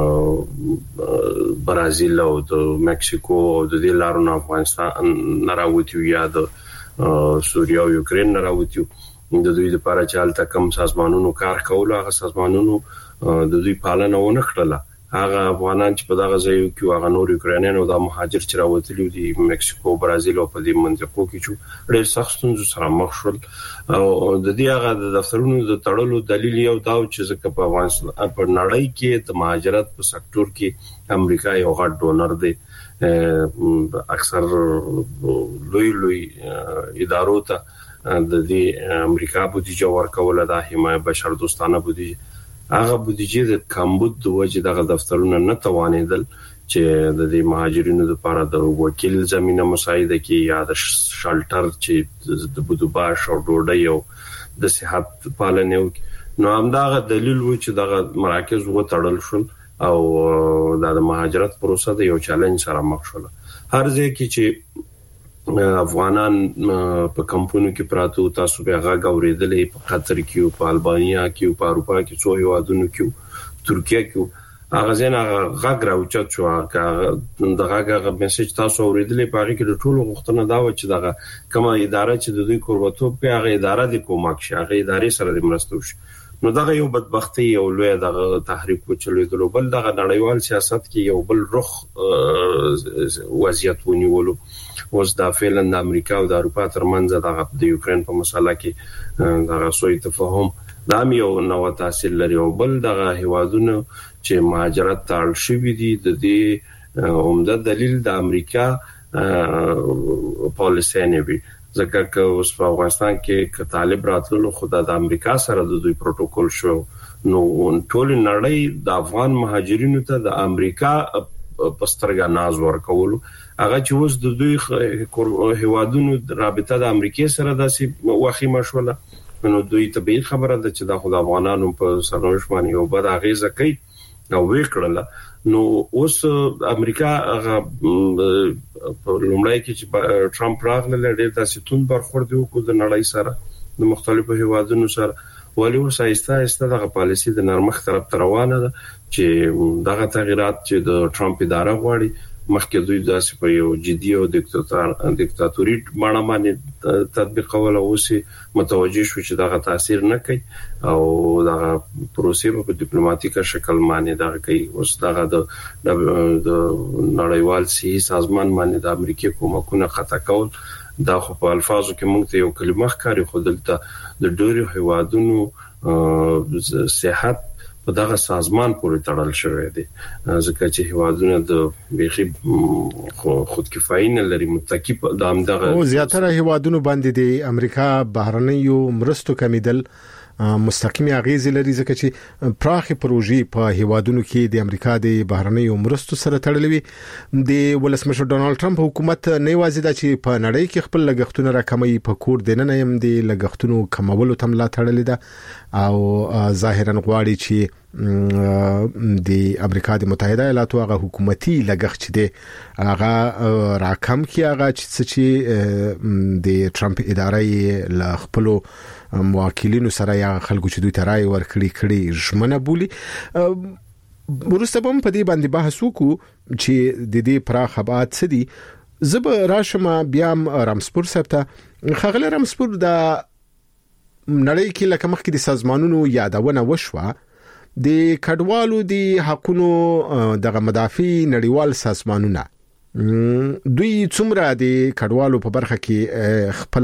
برازیل او د مکسیکو او د دې لارو نه افغانستان نراوتی یا د سوریا او یوکرين نراوتی د دوی لپاره چې حالت کم سازمانونو کار کول هغه سازمانونو د دوی پالنه ونه کړله هغه افغانان چې په دغه ځای کې هغه نور یوکرانیان او د مهاجر چې راوتلي دي مکسیکو برازیل او په دې منطقو کې چې ډېر سخت ستونزو سره مخ شول او د دې هغه د دفترونو د تړلو دلیل یو دا چې ځکه په افغانستان په نړۍ کې د مهاجرت په سکتور کې امریکا یو غټ ډونر دی اکثر لوی ادارو ته د دې امریکا بودیجه ورکول د حمایت بشر دوستانه بودیجه هغه بودیجه د کمبود د وجه دغه دفترونه نه توانیدل چې د دې مهاجرینو لپاره د وکیل زمينه مساعده کې یا د شلټر چې د بودوباش او ډوډۍ او د صحت پالنه نو همداغه دلیل و چې دغه مراکز وټړل شول او د مهاجرت پروسه د یو چیلنج سره مخ شول هر ځای کې چې افغانان په کمپونو کې پراتو تاسو به هغه غوړېدلې په قطر کې په البانیا کې په اروپا کې څو هیوادونو کې ترکیه کې هغه ځنه غږ راوچت شو هغه دغه میسج تاسو اوریدلې په هغه کې د ټولو غوښتنه دا و چې دغه کومه اداره چې د دوی قربتوب په هغه اداره د کومک شي هغه ادارې سره د مرستو شي نو دغه یو بدبختی او لوی دغه تحریک وچلېدل بل دغه نړیوال سیاست کې یو بل رخ وضعیت ونیولو اوس د فعلا د امریکا او د اروپا ترمنځ د یوکرين په مسله کې دغه سوی تفاهم دا یو نو تاثیر لري او بل دغه هیوادونو چې مهاجرت تاړ شوی دي د دې عمده دلیل د امریکا پالیسي نه وي ځکه چې اوس په افغانستان کې طالب راتللو خدای د امریکا سره د دوی پروتوکول شو نو ټول نړۍ د افغان مهاجرینو ته د امریکا پسترګا ناز ورکول هغه چې اوس د دوی هیوادونو رابطه د امریکای سره داسې واخی مشوله نو دوی طبيعي خبره ده چې د افغانانو په سرنوشت باندې یو بد اغیزه کوي او وکړه. نو اوس امریکا په لومړی کې چې ټرمپ راغله ډېر داسې تون برخورد وکړ د نړۍ سره د مختلفو هیوادونو سره ولې اوس آیسته دغه پالیسي د نرمښت طرف ته روانه ده چې دغه تغیرات چې د ټرمپ اداره غواړي مخکې دوی داسې په یو جدي او دیکتاتوري باندې باندې تطبیقول او اوس متوجه شو چې دغه تاثیر نه کوي او دغه پروسې په ډیپلوماټیک شکل باندې دغه کوي. اوس دغه د نړیوال سیاسي سازمان باندې د امریکای کومکونه خطا کول دا خو په الفاظو کې موږ ته یو کلمه ښکاري خو دلته د ډېرو هیوادونو صحت په دغه سازمان پورې تړل شوی دی ځکه چې هیوادونه د بيخي خودکفایي نه لري متکی د همدغه
او زیاتره هیوادونو باندې د امریکا بهرنیو مرستو کمیدل مستقیمي اغیز لري ځکه چې پراخي پروژې په هیوادونو کې د امریکا د بهرنیو مرستو سره تړلې د ولسمشر ډونالد ټرمپ حکومت نه یوازې د چې په نړۍ کې خپل لګښتونه راکموي په کور دننه هم د لګښتونو کمولو تم لا تړلې ده او ظاهرا غواړي چې د امریکا د متحده ایالاتو هغه حکومتي لګښت دی هغه راکم کی هغه چې د ټرمپ ادارې ل خپل مواکلینو سره یا خلکو چې دوی ترای ورکړي ژمنه بولی. ورسته هم په دې باندې بحث وکړو چې د دې پراخ ابعاد څه دي. زب راشم بیا رامسپور سپته خغل رامسپور د نړۍ کې لکه مخکې د سازمانونو یادونه وشوه د کډوالو د حقونو دغه مدافع نړیوال سازمانونه دوی څومره د کډوالو په برخه کې خپل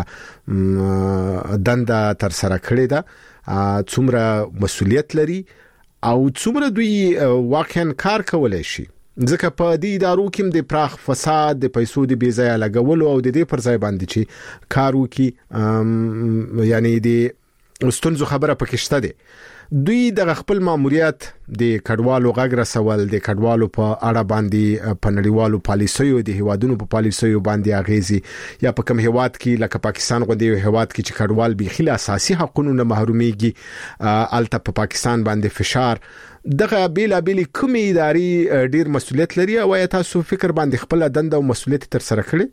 دنده تر سره کړې ده څومره مسؤلیت لري او څومره دوی واقعا کار کولای شي ځکه په دې ادارو کې د پراخ فساد د پیسو د بې ځای لګولو او د دې پر ځای باندې چې کار وکي یعنی د ستونزو خبره پکې شته ده. دوی د خپل ماموریت د کډوالو غږ رسول د کډوالو په اړه باندې په نړیوالو پالیسیو د هیوادونو په پالیسیو باندې اغیزي یا په کوم هیواد کې لکه پاکستان غوډي هیواد کې چې کډوال به خله اساسي حقوقو نه محروميږي الته په پاکستان باندې فشار دغه بیل کومې ادارې ډیر مسؤلیت لري او تاسو فکر باندې خپل دنده او مسؤلیت تر سره کړی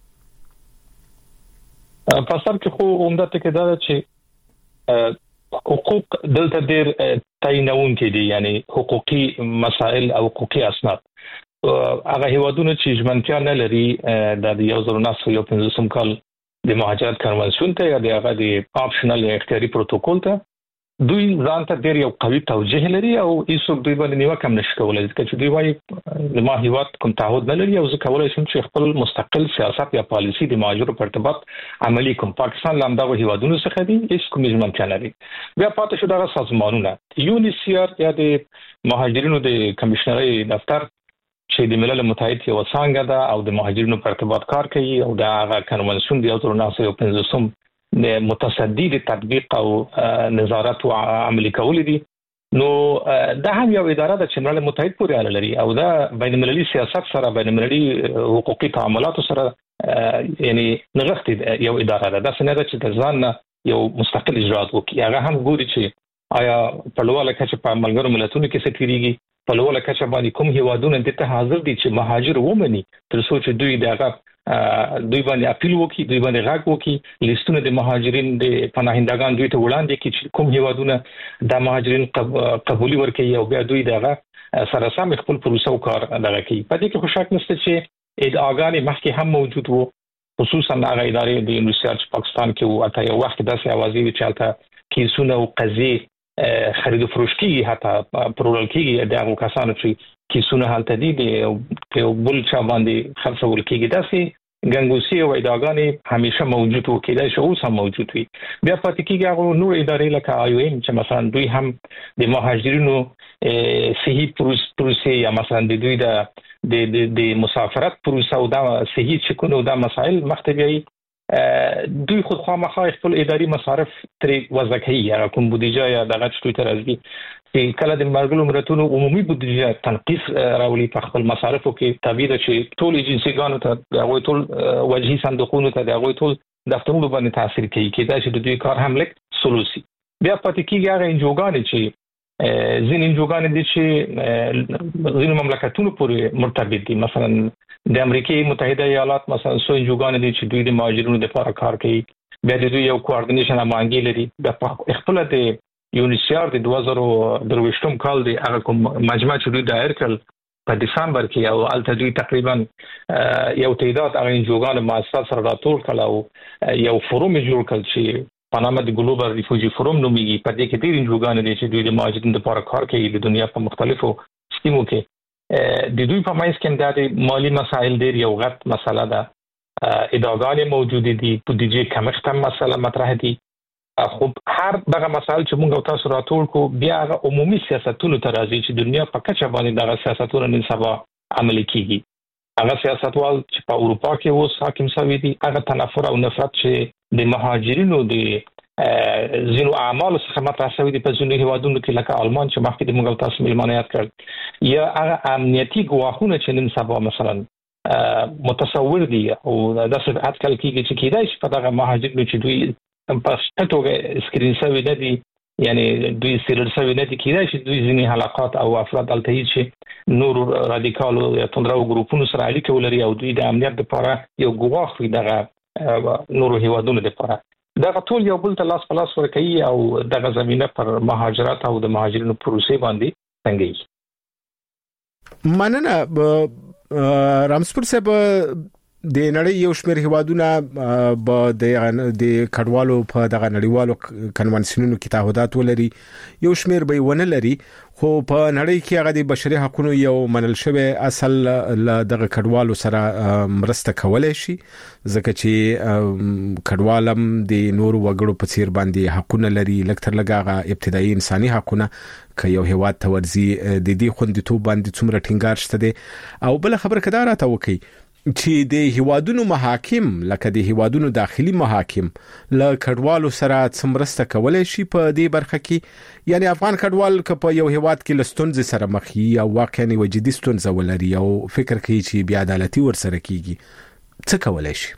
په سر کې خو عمده ټکی دا چې حقوق دلته ډیر تعینون کې دي یعنی حقوقي مسائل او حقوقي اسناد هغه هیوادونه چې ژمنتیا نه لري د 1915 کال د مهاجرت کنوانسیون ته یا د هغه د آپشنل یا اختیاري پروتوکول ته دوی ځان ته ډیر یو قوي توجه لري او هیڅوک دوی باندې نیوکه هم نشي کولای ځکه چې دوی وايي د ما هیواد کوم تعهد نه لري او ځکه کولای شي چې خپل مستقل سیاست یا پالیسی د مهاجرو په ارتباط عملی کوم. پاکستان لامدغه هیوادونو څخه دي هیڅ کوم ژمنتیا نه لري. بیا پاتې شو دغه سازمانونه یونیسیار یا د مهاجرینو د کمشنري دفتر چې د ملل متحد یو څنګه ده او د مهاجرینو په ارتباط کار کوي او د هغه کنوانسیون د 1915 متصدی د تطبیق او نظارت او عملي کول دي. نو دا هم یو اداره ده چې ملل متحد پورې اړه لري او دا بین المللي سیاست سره بین المللي حقوقي تعاملات سره یعنی نغښتې یو اداره ده. دا څنګه ده چې د ځان یو مستقل اجرات وکړي هغه هم ګوري چې آیا په لوړه کچه په ملګرو ملتونو کې څه کیږي په لوړه کچه باندې کوم هیوادونه د ته حاضر دي چې مهاجر ومني تر څو چې دوی دغه دوی باندې اپیل وکړي دوی باندې غږ وکړي لیستونه د مهاجرین د پناهندگان دوی ته وړاندې کړي چې کوم هیوادونه د مهاجرین قبولي ورکړي او بیا دوی دغه سره سم خپل پروسه او کار دغه کوي. په دې کې خو شک نشته چې ادعاګانې مخکې هم موجود وو خصوصا هغه ادارې د یونیسیار پاکستان کې او اته یو وخت داسې اوازې چې حالت کیسونه او قضیه خرید و فروش کیږي حتی پرول کیږي د هغو کسانو چې کیسونه حالت دي د بل چا باندې خرڅول کیږي داسې ګنګوسی او ادعاګانې همیشه موجود وو کېدای شي اوس هم موجود وي. بیا پاتې کیږي هغه نور ادارې لکه آی او ایم چې مثلا دوی هم د مهاجرینو صحیح پروسې یا مثلا د دوی د مسافرت پروسه او د صحیح چکونو د مسائل مختبیي دوی خود خامخا خپل اداري مصارف ترې وضع کوي یا کوم بودیجه یا دغه څه تر ازبي چې کله د ملګرو ملتونو عمومي بودیجه تنقیص راولي په خپل مصارفو کې تابع ده چې ټول ایجنسیګانو ته د هغوی ټول وجهي صندوقونو ته د هغوی ټول دفترونو باندې تاثیر کوي کېدای شي د دوی کار هم لیک سلوسي بیا پاتې کیږي هغه انجوګان چې ځین انجوګان دي چې ځین مملکتونو پورې مرتبط دي مثلا د امریکای متحده ایالات مثلا سو انجوګان دي چې دوی د مهاجرینو لپاره کار کوي بیا د دوی یو کوارډینیشن امانګي لري د خپل د یونیسیار د 2023 کال دی هغه کوم مجمع چې دوی دایر کړ په دسمبر کې او الته دوی تقریبا یو تعداد هغه انجوګان مؤسسات سره راټول کړل او یو فوروم جوړ کړ چې پاناما د ګلوبل ریفوجی فوروم نوميږي په دې کې ډېر انجوګان دي چې دوی د مهاجرینو لپاره کار کوي د دنیا په مختلفو سیمو کې د دوی په مایس کې د مالی مسایل ډېر یو غټ مسله ده ادارګان موجود دي بودیجه کمښت هم مسله مطرح دي خو هر دغه مسایل چې موږ تاسو راټول کو بیا هغه عمومي سیاستونو ته راځي چې دنیا په کچه باندې دغه سیاستونه نن سبا عملي کیږي هغه سیاستوال چې په اروپا کې اوس حاکم شوی دي هغه تنفر او نفرت چې د مهاجرینو د زینو اعمال څخه مطرح شوی دي په ځینو هیوادونو کې لکه آلمان چې مخکې د موږ تاسو ملمانیت کړ یا هغه امنیتي ګواښونه چې نن سبا مثلا متصور دي او د څه اټکل کیږي چې کیدای شي په دغه مهاجرینو چې دوی په ستوګه سکرین شوی نه دي یعنی دوی سیلر شوی نه دي کیدای شي دوی ځینې حلقات او افراد الته چې نور رادیکال یا توندرو ګروپونو سره اړیکه ولري او دوی د امنیت لپاره یو ګواښ وي دغه نور هیوادونو لپاره دغه ټول یو بل ته لاس په لاس ورکوي او دغه زمينه پر مهاجرت او د مهاجرینو پروسې باندې څنګه
مننه رامسپور صاحب د نړۍ یو شمېر هیوادونه به د کډوالو په دغه نړیوالو کنوانسیونونو کې تعهدات ولري یو شمېر به ونه لري خو په نړۍ کې هغه د بشري حقوقو یو منل شوی اصل دغه کډوالو سره مرسته کولای شي ځکه چې کډوالم د نور وګړو په څیر باندې حقوقونه لري لکتر لګاغه ابتدایي انساني حقوقونه که یو هیواد ته ورزي د دې خوندیتوب باندې څومره ټینګار شته دي او بل خبر کدار راته وکي چې د هیوادونو محاکم لکه د هیوادونو داخلي محاکم له کډوالو سره څمرسته کولای شي په دې برخه کې یعنی افغان کډوال که په یو هیواد کې لستونز سره مخ وي او واقعي وجدي ستونزه ولري او فکر کوي چې بیا عدالتي ورسره کیږي څه کولای شي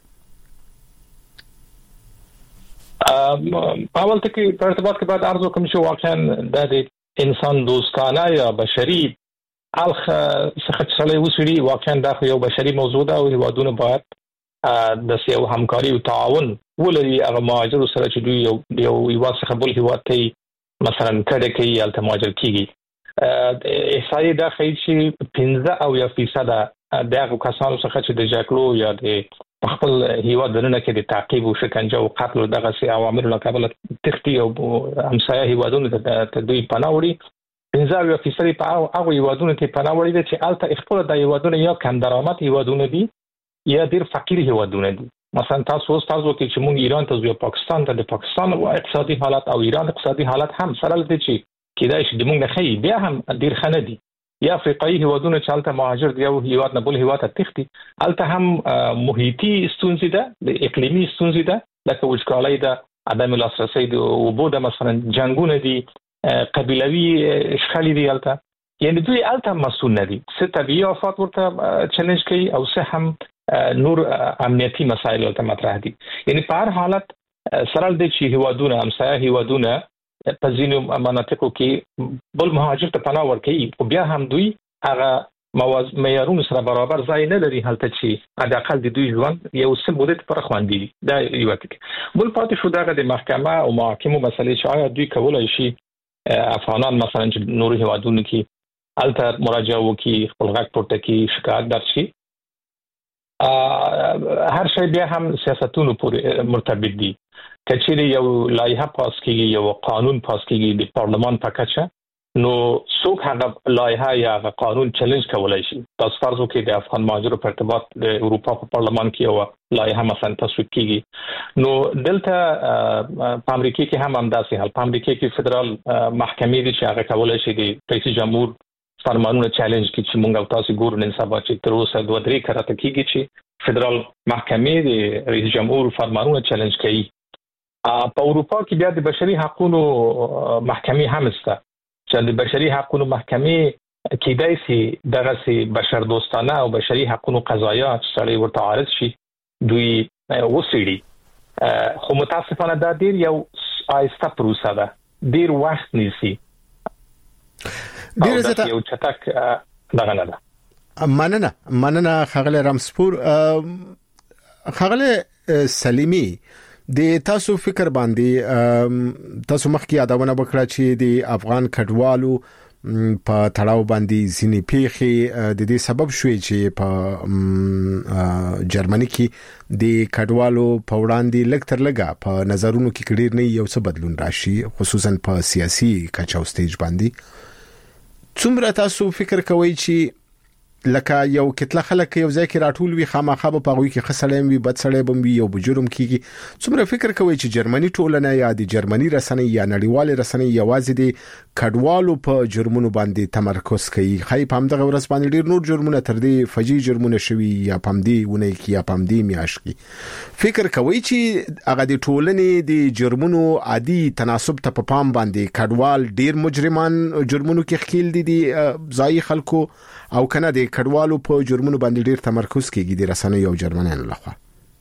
اول ته کې په ارتباط کې بعد ارزو کوم چې واقعا د انسان دوستانه یا بشري الخ څخه څلې وسړي واقعا دا یو بشري موضوع ده او هیوادونه باید د سیو همکاري او تعاون ولري هغه مهاجر سره چې دوی یو هیواد څخه بل هیواد ته مثلا کډه کوي یا مهاجر کیږي احصایې دا ښیي چې 15% د هغه کسانو څخه چې د جاکلو یا د خپل هیواد دننه کې د تعقیب او شکنجه او قتل دغه سي عوامل له کبل تختی او همسایه هیوادونو ته دوی پناه وړي 15% په هغه هیوادونو ته پناه وړي چې الته خپل د هیوادونو یا کم درآمد هیوادونه دي یا ډیر فقیر هیوادونه دي مثلا تاسو کې چې موږ ایران ته یا پاکستان ته د پاکستان او اقتصادي حالت او ایران اقتصادي حالت هم سره لدی چې کېدای شي د موږ نه خي بیا هم ډیر خنه دي یا افریقایي هیوادونه چې الته مهاجر دی او هیواد نه بل هیواد ته تختی الته هم محیطي ستونزې ده د اقلیمي ستونزې ده لکه وچکالي ده عدم لاسرسي د وبو ده مثلا جنگونه دي قبيلوي اشخالي دي الته یعنی دوی الته مسؤل نه دي څه طبيعي آفات ورته چیلنج کوي او څه هم نور امنیتي مسایل ورته مطرح دي یعنی په هر حالت سره د چی هیوادونه همسایه هیوادونه په ځینو مناطقو کې بل مهاجر ته پناه ورکوي او بیا هم دوی هغه معیارونو سره برابر ځای نه لري هلته چې حداقل د دوی ژوند یو څه مدت پر خواندي دا یو کې بل پاتې شو دغه د محکمه او محاکمو مسلې چې آیا دوی کولای شي افغانان مثلا چې نور هیوادونو کې الته مراجعه وکړي خپل غږ پورته کړي شکایت درشي هر شی بیا هم سیاستونو پورې مرتبط دي کچېری یو لایحه پاس کیږي یو قانون پاس کیږي د پارلمان په کچه نو څوک هغه لایحه یا هغه قانون چیلنج کولای شي تاسو فرض وکړئ د افغان مهاجرو په ارتباط د اروپا په پارلمان کې یو لایحه مثلا تصویب کیږي نو دلته په امریکا کې هم همداسې حال په امریکا کې فدرال محکمې دي چې هغه کولای شي د رئیس جمهور فرمانونه چیلنج کړي چې موږ تاسو ګورو نن سبا چې تر اوسه 2-3 کرته کیږي چې فدرال محکمې د رئیس جمهور فرمانونه چیلنج کوي په اروپا کې بیا د بشري حقوقو محکمې هم شته چې د بشري حقوقو محکمې کېدای شي دغه سي بشر دوستانه او بشري حقوقو قضایا چې سړی ورته عارض شي دوی وسیړي خو متاسفانه دا ډیر یو آیسته پروسه ده، ډیر وخت نیسي، ډیر زیات یو چټک دغه نه ده.
مننه خغله رامسپور. خغله سلیمی د تاسو فکر باندې تاسو مخکې یادونه وکړه چې د افغان کډوالو په تړاو باندې ځینې پیښې د دې سبب شوې چې په جرمني کې د کډوالو په وړاندې لږ تر لږه په نظرونو کې کډیر نه یو څه بدلون راشي، خصوصا په سیاسي کچه او سټیج باندې. څومره تاسو فکر کوئ چې لکه یو کتله خلک یو ځای کې راټول وي، خامخا په پغوي کې خسلې وي، بد سړی بم وي، یو بجرم کیږي؟ څومره فکر کوي چې جرمني ټولنه یا د جرمني رسنۍ یا نړیوال رسنۍ یوازې د کډوالو په جرمونو باندې تمرکز کوي؟ خای په همدغه ورځ باندې ډیر نور جرمونه تر دې فجی جرمونه شوي یا پمدې ونه کی یا پمدې میاش کی. فکر کوي چې هغه د ټولنې د جرمونو عادي تناسب ته په پام باندې کډوال ډیر مجرمان جرمونو کې خکیل دي ځای خلکو، او کنه د کډوالو په جرمونو باندې ډیر تمرکز کیږي د رسنۍ او جرمنانو لخوا؟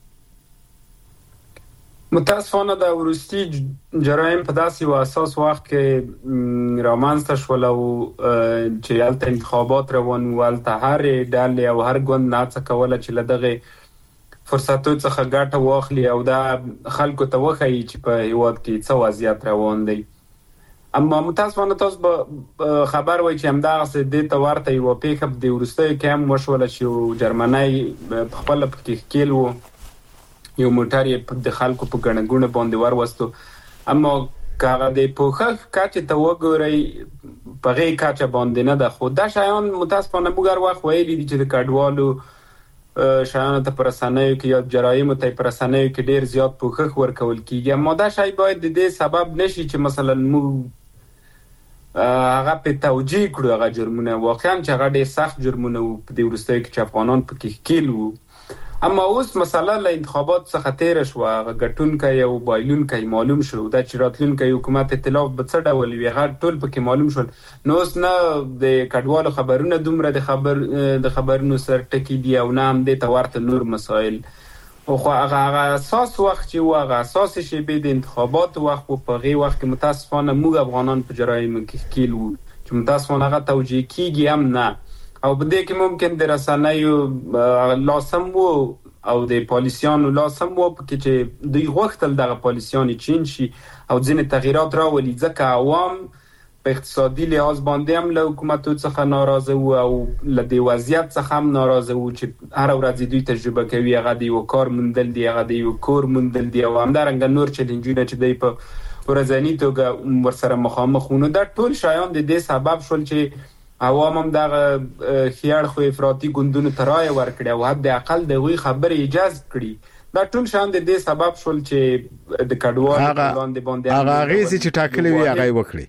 متاسفانه د ورستي جرایم په داسې و اساس وخت کې رامنځته شول او چې الته انتخابات روان ولته هر ډلې او هر ګوند ناڅه کوله چې لدغه فرصتو څخه ګټه واخلي او دا خلکو ته وښایي چې په هیواد کې څه وضعیت روان دی. اما متاسفانه تاسو به خبر وای چې همدغه څه د تورته یو پیښه د ورستۍ کې هم وشول چې جرمنی خپل پکې کېل وو، یو موټر یې د خلکو په ګڼګونه باندې وروستو. اما کاغه د پوخه کاچ ته وګورئ په غي کاچ باندې نه ده، خو دا شایان متاسفانه موږ وخت ویلي دي چې د کډوالو شایان ته پرسنۍ کې یا جرایم ته پرسنۍ کې ډیر زیات پوخه ورکول کیږي. اما دا شای باید د دې سبب نشي چې مثلا موږ هغه په توجیه کړو هغه جرمونه واقعا چې هغه ډېر سخت جرمونه وو په دې ورستۍ کې چې افغانان پکې کېل وو. اما اوس مسله له انتخابات څخه تیر شو، هغه ګټونکي او بایلونکي معلوم شو، دا چې راتلونکي حکومت ائتلاف به څه ډول وي هغه ټول پکې معلوم شول. نو اوس نه د کډوالو خبرونه دومره د خبرونو سر ټکی دی او نه هم د تورته نور مسائل. خو هغه اساس وخت چې هغه اساس شي به د انتخابات وخت په غي وخت کې متاسفانه موږ افغانان په جرایم کې کېل وو چې متاسفانه هغه توجیه کیږي هم نه، او په دې کې ممکن د رسنیو لازم وو او د پالیسیانو لازم وو چې دوی غوښتل دغه پالیسیان چین شي او ځینې تغییرات راولي، ځکه عوام په اقتصادي لحاظ باندې هم له حکومتو څخه ناراضه وو او له دې وضعیت څخه هم ناراضه وو چې هر ورځ دوی تجربه کوي، هغه د یو کار موندل دي، هغه د یو کور موندل دي او همدارنګه نور چیلنجونه چې دوی په ورځني توګه ورسره مخامخ ونه. دا ټول شایان د دې سبب شول چې عوام هم دغه خیاړ خو افراطي ګوندونو ته رایه ورکړي او حد اقل د وی خبرې اجازه کړي. دا ټول شایان د دې سبب شول چې د کډوالو باندې
هغه غیزي چې ټاکلي وي هغه وکړي.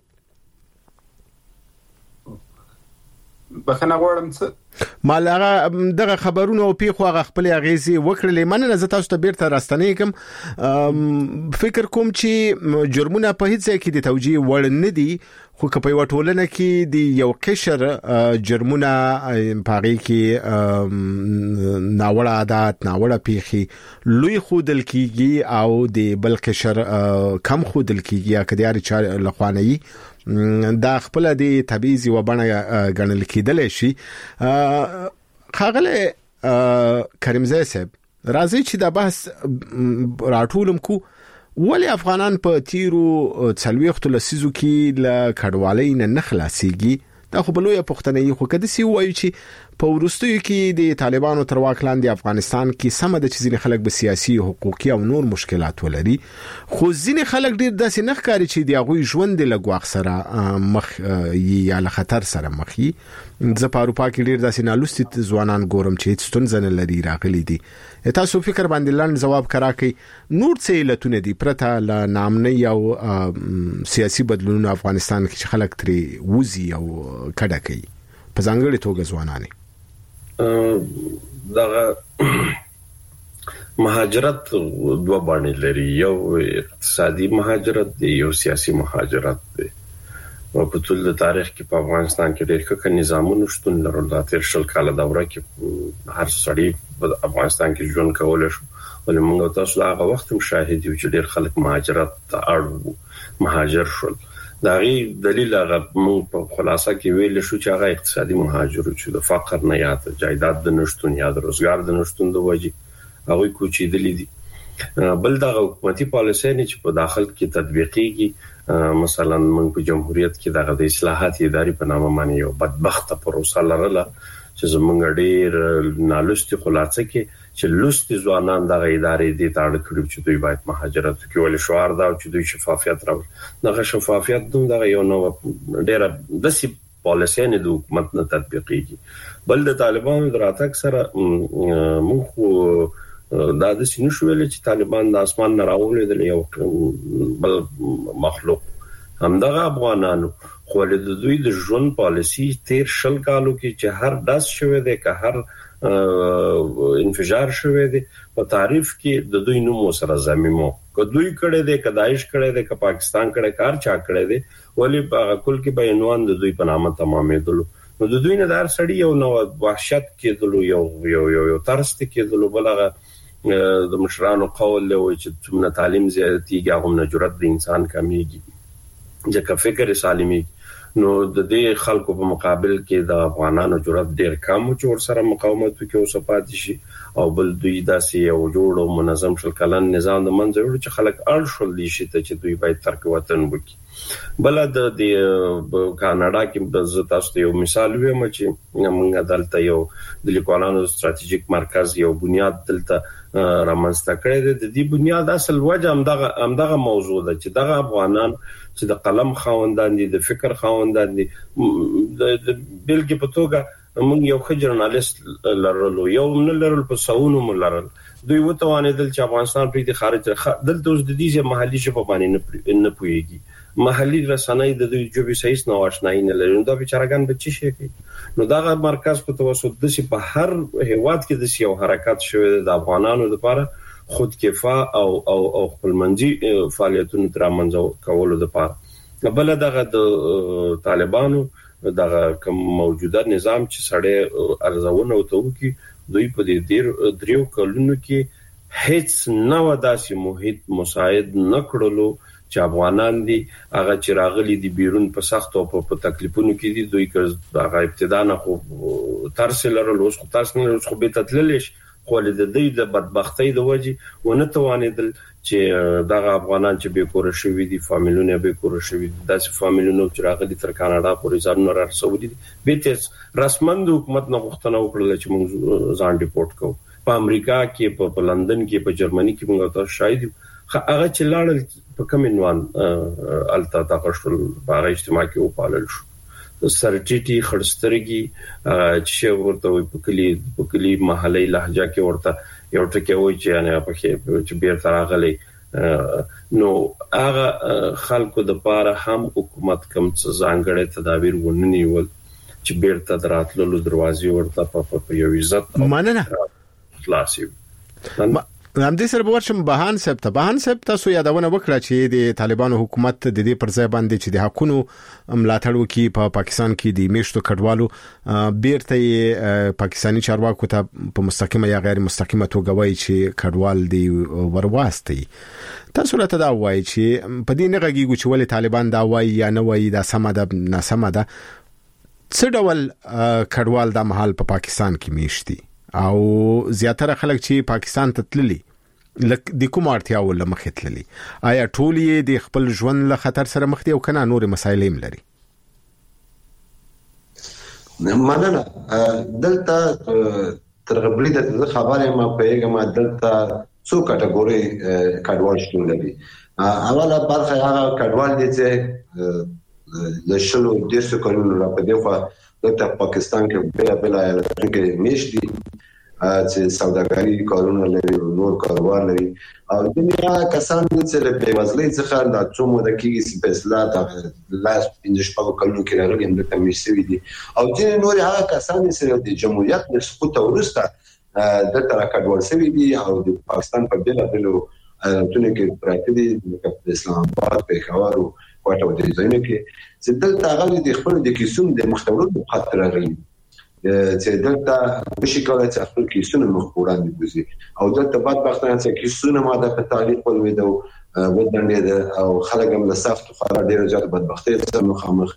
بخنه غواړم څه
مال هغه دغه خبرونه او پیښو هغه خپل اغیزي وکړلې. مننه زه تاسو ته بیرته راستنې کوم. فکر کوم چې جرمونه په هیڅ ځای کې د توجیه وړ نه دي، خو که په وټولنه کې د یو قشر جرمونه پاره کې ناوړه عادت ناوړه پیښې لوی خودل کیږي او د بل قشر کم خودل کیږي یا کډیاري چا لخواني دا خپل د تبعیض و بڼه ګڼل کېدل شي. خاغله کریمزی صاحب راځي چې دا بحث راټولم کو ولی افغانان په تیرو څلويختو لسیزو کې ل کډوالۍ نه خلاصيږي؟ دا خو بلوي پښتنې خو کده سی وایي چې په ورستیو کې د طالبانو تر واک لاندې افغانستان کې سم د چیزې خلک به سیاسي حقوقي او نور مشکلات ولري، خو ځینې خلک ډیر داسې نه ښکاري چې د هغه ژوند له ګواښ سره مخ یا له خطر سره مخ وي. زه په اروپا کې ډیر داسې نالوستي ځوانان ګورم چې هیڅ ستونزه نه لري راغلي دي. تاسو فکر باندې لاندې جواب کراکي نور څه علتونه دي پرته ل نامنۍ او سیاسي بدلونونو افغانستان کې چې خلک ترې وزي او کډه کوي په ځانګړي توګه ځوانانه؟
دغه مهاجرت دوه باندې لري، یو اقتصادي مهاجرت دی، یو سیاسي مهاجرت دی. په ټول د تاریخ کې په افغانستان کې ډېر ښه نظامونه شتون لرل. د تیر شل کال دوره کې هر سړی په افغانستان کې ژوند کولای شو ولې موږ تاسو هغه وخت مشاهد یو چې ډېر خلک مهاجرت ته اړ مهاجر شول. دا غي دلیل هغه موږ په خلاصه کې ویل شو چې هغه اقتصادي مهاجر چې د فقر نه یا د جایداد د نشټون یا د روزګار د نشټون د وجې هغه کوچېدلې دي. بل دا حکومتي پالیسي نه چې په داخل کې تطبیقيږي، مثلا موږ په جمهوریت کې د اصلاحات اداري په نامه باندې یو بدبخته پروسه لرله چې زمونږ ډېر نالوستي خلاصه کې چې لوستي ځوانان د ادارې د تاړه کړو چې دوی باید مهاجرت وکړي، ولې شعار دا چې دوی شفافیت راوړي. دغه شفافیت دوی یو نو ډېر د سی پالیسي نه د حکومت نه تطبیقيږي. بل د طالبانو دراتک سره موږ دا د سینو شویل چې طالبان د اسمان نه راولېدل یو بل مخلوق همدغه افغانانو، خو د دوی د ژوند پالیسی تیر شل کالو کې چې هر داس شوه دی که هر انفجار شوه دی په تعریف کې د دوی نوم سره زميمو که دوی کړه دی که داعش کړه دی که پاکستان کړه کار چا کړه دی ولی په کل کې به عنوان د دوی په نامه تمامېدلو. نو د دوی نه دار سړی یو نو وحشت کېدلو یو ترس کېدلو. بلغه د مشرانو قول له وي چې څومره تعلیم زیاتېږي هغه نه جرأت د انسان کمیږي، ځکه فکر سالمي. نو د دې خلکو په مقابل کې د افغانانو جرأت ډېر کم چې ور سره مقاومت وکړي او صفات شي، او بل دوی داسې یو جوړ او منظم شل کلن نظام د منځ وړي چې خلک اړ شول دي چې دوی باید ترک وطن وکړي. بل د کاناډا کې د تاسو یو مثال ویم چې موږ دلته یو د لیکوالانو ستراتیژیک مرکز یو بنیاد دلته رامنځته کړی دی. د دې بنیاد اصل وجه همدغه موضوع ده چې دغه افغانان چې د قلم خاوندان دي، د فکر خاوندان دي، د بلګي په توګه موږ یو ښه جرنالست لرلو، یو نه لرل په ساونو مو لرل. دوی وتوانېدل چې افغانستان پرې د خارج دلته اوس د دې محلي ژبه باندې نه پوهیږي، محلي رسنۍ د دوی جوبي صحیح نه آشنایی نه لري. نو دا بیچارهګان به چی شي کوي؟ نو دا مرکز په توسط د سی په هر هیواد کې د یو حرکت شوی د افغانانو لپاره خودکفا او خپلمنځي فعالیتونو تر منځ کولو لپاره. بل دغه د طالبانو دغه کوم موجوده نظام چې سړی ارزونه وتوکي دوی په دې دریو کلونو کې هیڅ نو داسې محیط مساعد نکړلو چې افغانان دي هغه چې راغلي دي بیرون په سخت او په تکلیفونو کې دي. دوی که هغه ابتدا نه خو ترس لرل اوس خو ترس نه اوس خو به تتللش خو د دې د بدبختی د وجې ونه توانېدل چې دغه افغانان چې به کور شوی دي فامیلونه به کور شوی دي داسې فامیلونه چې راغلي تر کاناډا پورې ځانونه رسولي دي به تاسو رسمند حکومت نه غوښتنه وکړه چې موږ ځان ډیپورت کوو. په امریکا کې په لندن کې په جرمني کې موږ تاسو شاهد هغه چې لاړل په کوم عنوان التا تاقشل په اجتماع کې وپالل شو. سرټيټي خړسترګي چې ورته په کلی محلي لهجه کې ورته یو ټکی وای چې نه په کې چې بیرته راغلي. نو هغه خلکو د پاره هم حکومت کوم څه ځانګړي تدابیر ونیول چې بیرته دراتلو دروازې ورته په یو عزت
مننه
خلاصي.
هم دې سره ورشم بهان صاحب تاسو یادونه وکړه چې د طالبانو حکومت د دې پر ځای باندې چې د حقونو ملاتړ وکړي په پاکستان کې د میشتو کډوالو بیرته پاکستانی چارواکو ته په مستقیمه یا غیر مستقیمه توګه وایي چې کډوال دی ورواستي. تاسو راته دا وایي چې په دې نه غږیږي چې ولې طالبان دا وایي یا نه وایي دا سم ده نه سم ده. څه ډول کډوال د محل په پاکستان کې میشتي او زیاتره خلک چې پاکستان ته تللي د کوم اړتیا ول مخې تللي آیا ټول یې د خپل ژوند له خطر سره مخ دي او کنه نور مسایل هم لري؟
مننه. دلته ترغبلی د خبره ما پیغام دلته څو کټګوري کډوال شتون لري. اوله برخه هغه کډوال دي چې د شلو دیسو کلونو را په دغه دلته پاکستان کې بلا کې میشتي چې سوداګري کارونه لري او نور کاروبار لري او دنیا کسان چې له بیوزلۍ څخه د څومره د کیږي سپیشلات لاس پنځه شپږ کلونو کې راغلي هم د تمیشوي دي او ځینې نور هغه کسان چې د جمهوریت د سقوط ورسته د تر کډوال سوي دي او د پاکستان په بلو تونه کې پراته دي د اسلام آباد په خاورو کوټه د ځینې کې چې دلته هغه د خپل د کیسوم د مختورو خاطر راغلي چې دلته بشي کولای چې خپل کیسونه مخوران دي او دلته بعد وختونه چې کیسونه ما د تعلیق ولوي ودرنده او خلک هم له سخت خورا ډیر زیات بدبختی سره مخامخ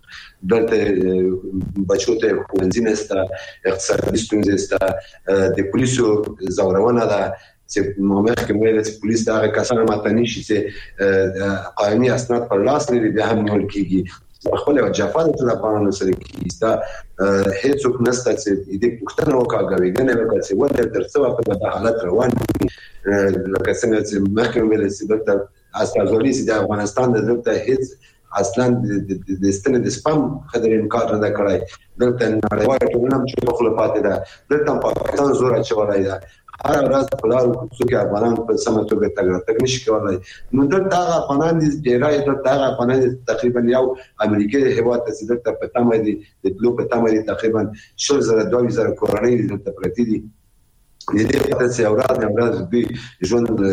دلته بچو ته ښوونځي نشته اقتصادي ستونزې شته د پولیسو زورونه ده چې مخکې ویل چې پولیس دا کسانو ماتنی شي چې قانوني اسناد پر لاس لري بیا هم نیول کیږي خپل جفان ته افغانانو سره کیږي دا هیڅوک نشته چې دې پښتنه وکاږي غنه وکړي چې ولې درڅو په حالت روان دي لکه څنګه چې مخکې ویل چې دلته استازولي چې د افغانستان دلته هیڅ اصلا د ستنې د سپم خبرې انکار نه کړای دلته نړیوال ټولنه چې په خپل پاتې ده دلته پاکستان زور اچولای ده هر ورځ په لارو کې افغانان په سمه توګه تګ نشي کولای نو دلته هغه افغانان دي ډیرای دلته هغه افغانان تقریبا یو امریکای هیواد ته دلته په تمه دي د بلو په تمه دي تقریبا 2000 کورنۍ دلته پرتی دي دې په څه اوراد دوی ژوند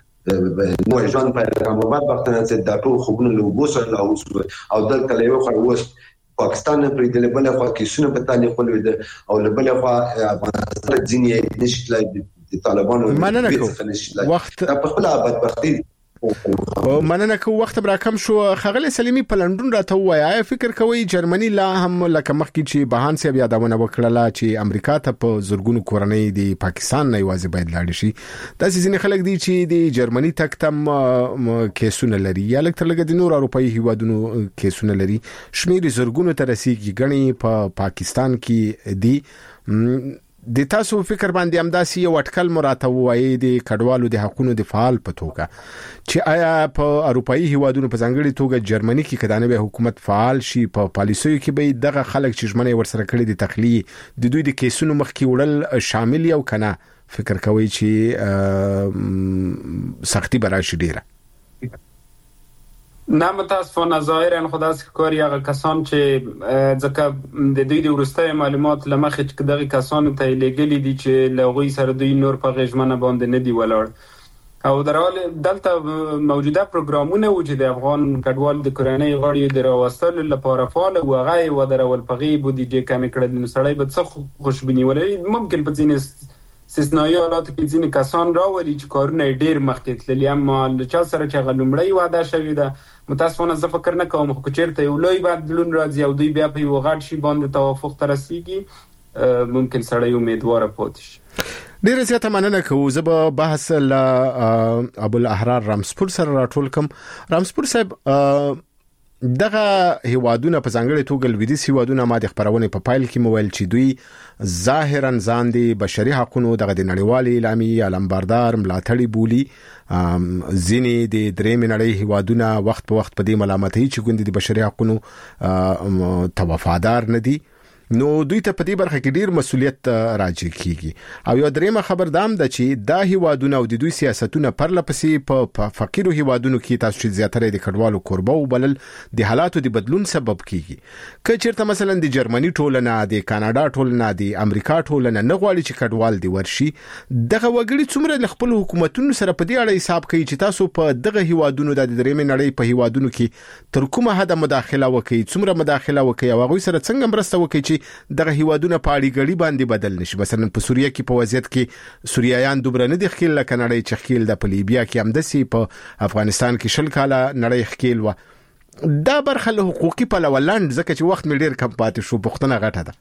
نو ژوند په کومه وخت نه د ټول خوبونه له وسه او دلته له یو خروس پاکستان په دې بل خوا کې سونه په تاریخ ولوي او له بل خوا افغانستان ځینې نشټلای د طالبانو
مننه وخت
په خپل بدبختی
مننه کو وخت برا کم شو خغل سلیمی په لندن راته وایي فکر کوي جرمني لا هم لکه مخکې چې بهان سي بیا داونه وکړه چې امریکا ته په زورګونو کورنۍ دی پاکستان نه یوازې باید لاړ شي دا ځینې خلک دي چې د جرمني تک تم کیسونه لري یا لکه لګ د نور اروپאי هیوادونو کیسونه لري شمیر زورګونو ته رسیدي غني په پاکستان کې دی د تاسو فکر باندې امداسي یو اټکل مراته وایي د کډوالو د حقوقو د فعال په توګه چې آیا په اروپאי هیوادونو په ځانګړي توګه جرمني کې کدانې به حکومت فعال شي په پالیسیو کې به دغه خلک چې ژمنه ورسره کړی د تخلیه د دوی د کیسونو مخکې وړل شامل یو کنه فکر کوي چې سختي براشي ډیره
نه متاسفانه ظاهرا خداس کاری هغه کسان چې ځکه د دوی د ورستۍ معلومات لمخې چې دغه کسان ته لګلې دي چې لغوی سره دوی نور په غژمنه باندې نه دی ولاړ او درال دلته موجوده پروګرامونه و چې د افغان کډوال د کورنۍ غړي د راوستل لپاره فعال او غي و درول پغي بودیجه کم کړل نو سړی به څه خوشبینی ولري ممکن په ځینې استثنایی حالات کې ځینې کسان راولي چې کارونه ډیر مخکې تللي اما له چا سره چې غلمړی وعده شوی ده متاسفانه زه فکر نه کوم خو چیرته یو لوی بدلون راځي او دوی بیا په یو غټ شي باندې توافق ته رسیږي ممکن سړی امیدوار پاتې شي
ډیره زیاته مننه کوم زه به بحث ل ابو الاحرار رامسپور سره راټول کوم رامسپور صاحب دغه هیوادونه په ځانګړي توګه لویدیځ هیوادونه ما د خبرونه په فایل کې مویل چې دوی ظاهرا ځان دي بشري حقوقو دغه د نړیوالې اعلامیه علمبردار ملاتړي بولی ځینې د درېمې نړۍ هیوادونه وخت په وخت په دې ملامتۍ چې ګوند د بشري حقوقو توافادار نه دي نو دوی ته په دې برخه کې ډیر مسؤلیت راځي کیږي او یو درېمه خبر دام ده چې دا هیوادونه او د دوی سیاستونه پرلپسې په فقیرو هیوادونو کې تاسو چې زیاتره د کډوالو قربو وبلل د حالاتو د بدلون سبب کیږي که چیرته مثلا د جرمني ټولنه د کاناډا ټولنه د امریکا ټولنه نه غواړي چې کډوال دی ورشي دغه وګړي څومره خپل حکومتونو سره په دې اړه حساب کوي چې تاسو په دغه هیوادونو د درېمې نړۍ په هیوادونو کې تر کومه حد مداخله وکړي څومره مداخله وکړي او هغه سره څنګه مرسته وکړي دغه هیوادونه په اړیګړي باندې بدل نشي مثلا په سوریه کې په وضعیت کې سوریایان دوبره نه دي خېل لکه نړۍ چې خېل د لیبیا کې هم دسي په افغانستان کې شل کاله نړۍ خېل و دا برخه له حقوقي په لولاند ځکه چې وخت مې ډیر کم پاتې شو پښتنه غټه ده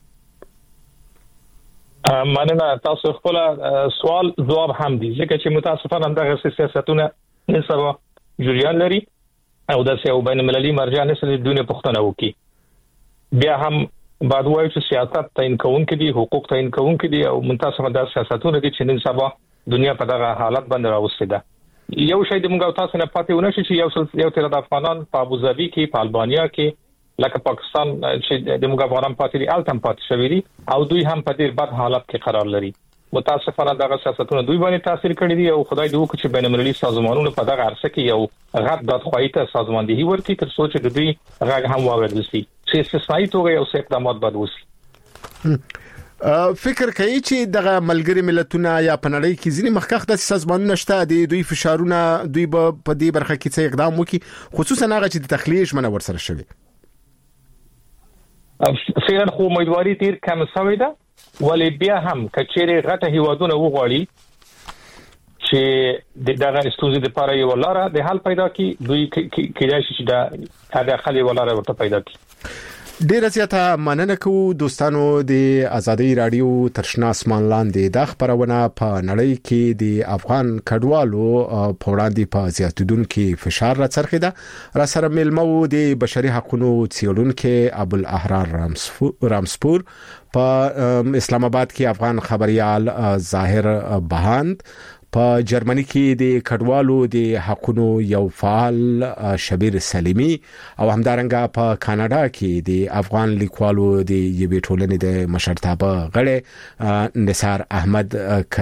مننه تاسو خپل سوال جواب هم دي ځکه چې متاسفانه دغه سیاستونه نسبه جریان لري او د سیاو بین المللي مرجع نسل دونه پښتنه وکي بیا هم بعد وایي چې سیاست تعین کوونکې دي حقوق تعین کوونکې دي او منتظمه د سیاستونو دي چې نن سبا دنیا په دغه حالت باندې راوستي ده یو شی د موږ تاسو نه پاتې ونشي چې یو تر د افغانان په ابوظبي کې په البانیا کې لکه پاکستان چې د موږ افغانان پاتې دي التم پاتې شوی دي او دوی هم په ډیر بد حالت کې قرار لري متاسفانه دغه سیاستونه دوی باندې تاثیر کړی دي او خدای دې وکړي چې بین المللي سازمانونو په دغه عرصه کې یو غټ دادخواهی ته سازماندهي ورکړي تر څو چې دوی غږ هم واورېدل شي چې استثنایی توګه یو څه اقدامات باید وشي
فکر کوي چې دغه ملګری ملتونه یا په نړۍ کې ځینې مخکخ د سازمانونو شته دي دوی فشارونه دوی په دې برخه کې څه اقدام وکړي خصوصا هغه چې د تخلیه ژمنه ورسره شوی
فعلا خو امیدواري ډیر کم شوې ده ولی بیا هم کچېره غټه هیوادونه وغواړي چې دغه استوزي د پاره یو لاره د حل پیدا کی دوی کېدای شي چې دا خالي ولاره ورته پیدا کی.
ډیر زیاته مننه کوو دوستانو د ازادي رادیو ترشنا اسمان لاندې د خبرونه په نړۍ کې د افغان کډوالو په وړاندې په زیاتیدونکو فشار راڅرخیده. را سره ملمو د بشري حقوقو څیړونکو ابوالاحرار رامسپور په اسلام آباد کې افغان خبريال ظاهر بهاند په جرمني کې د کډوالو د حقوقو یو فعال شبیر سلیمی او همدارنګه په کاناډا کې د افغان لیکوالو د یوې ټولنې د مشرتابه غړي نثار احمد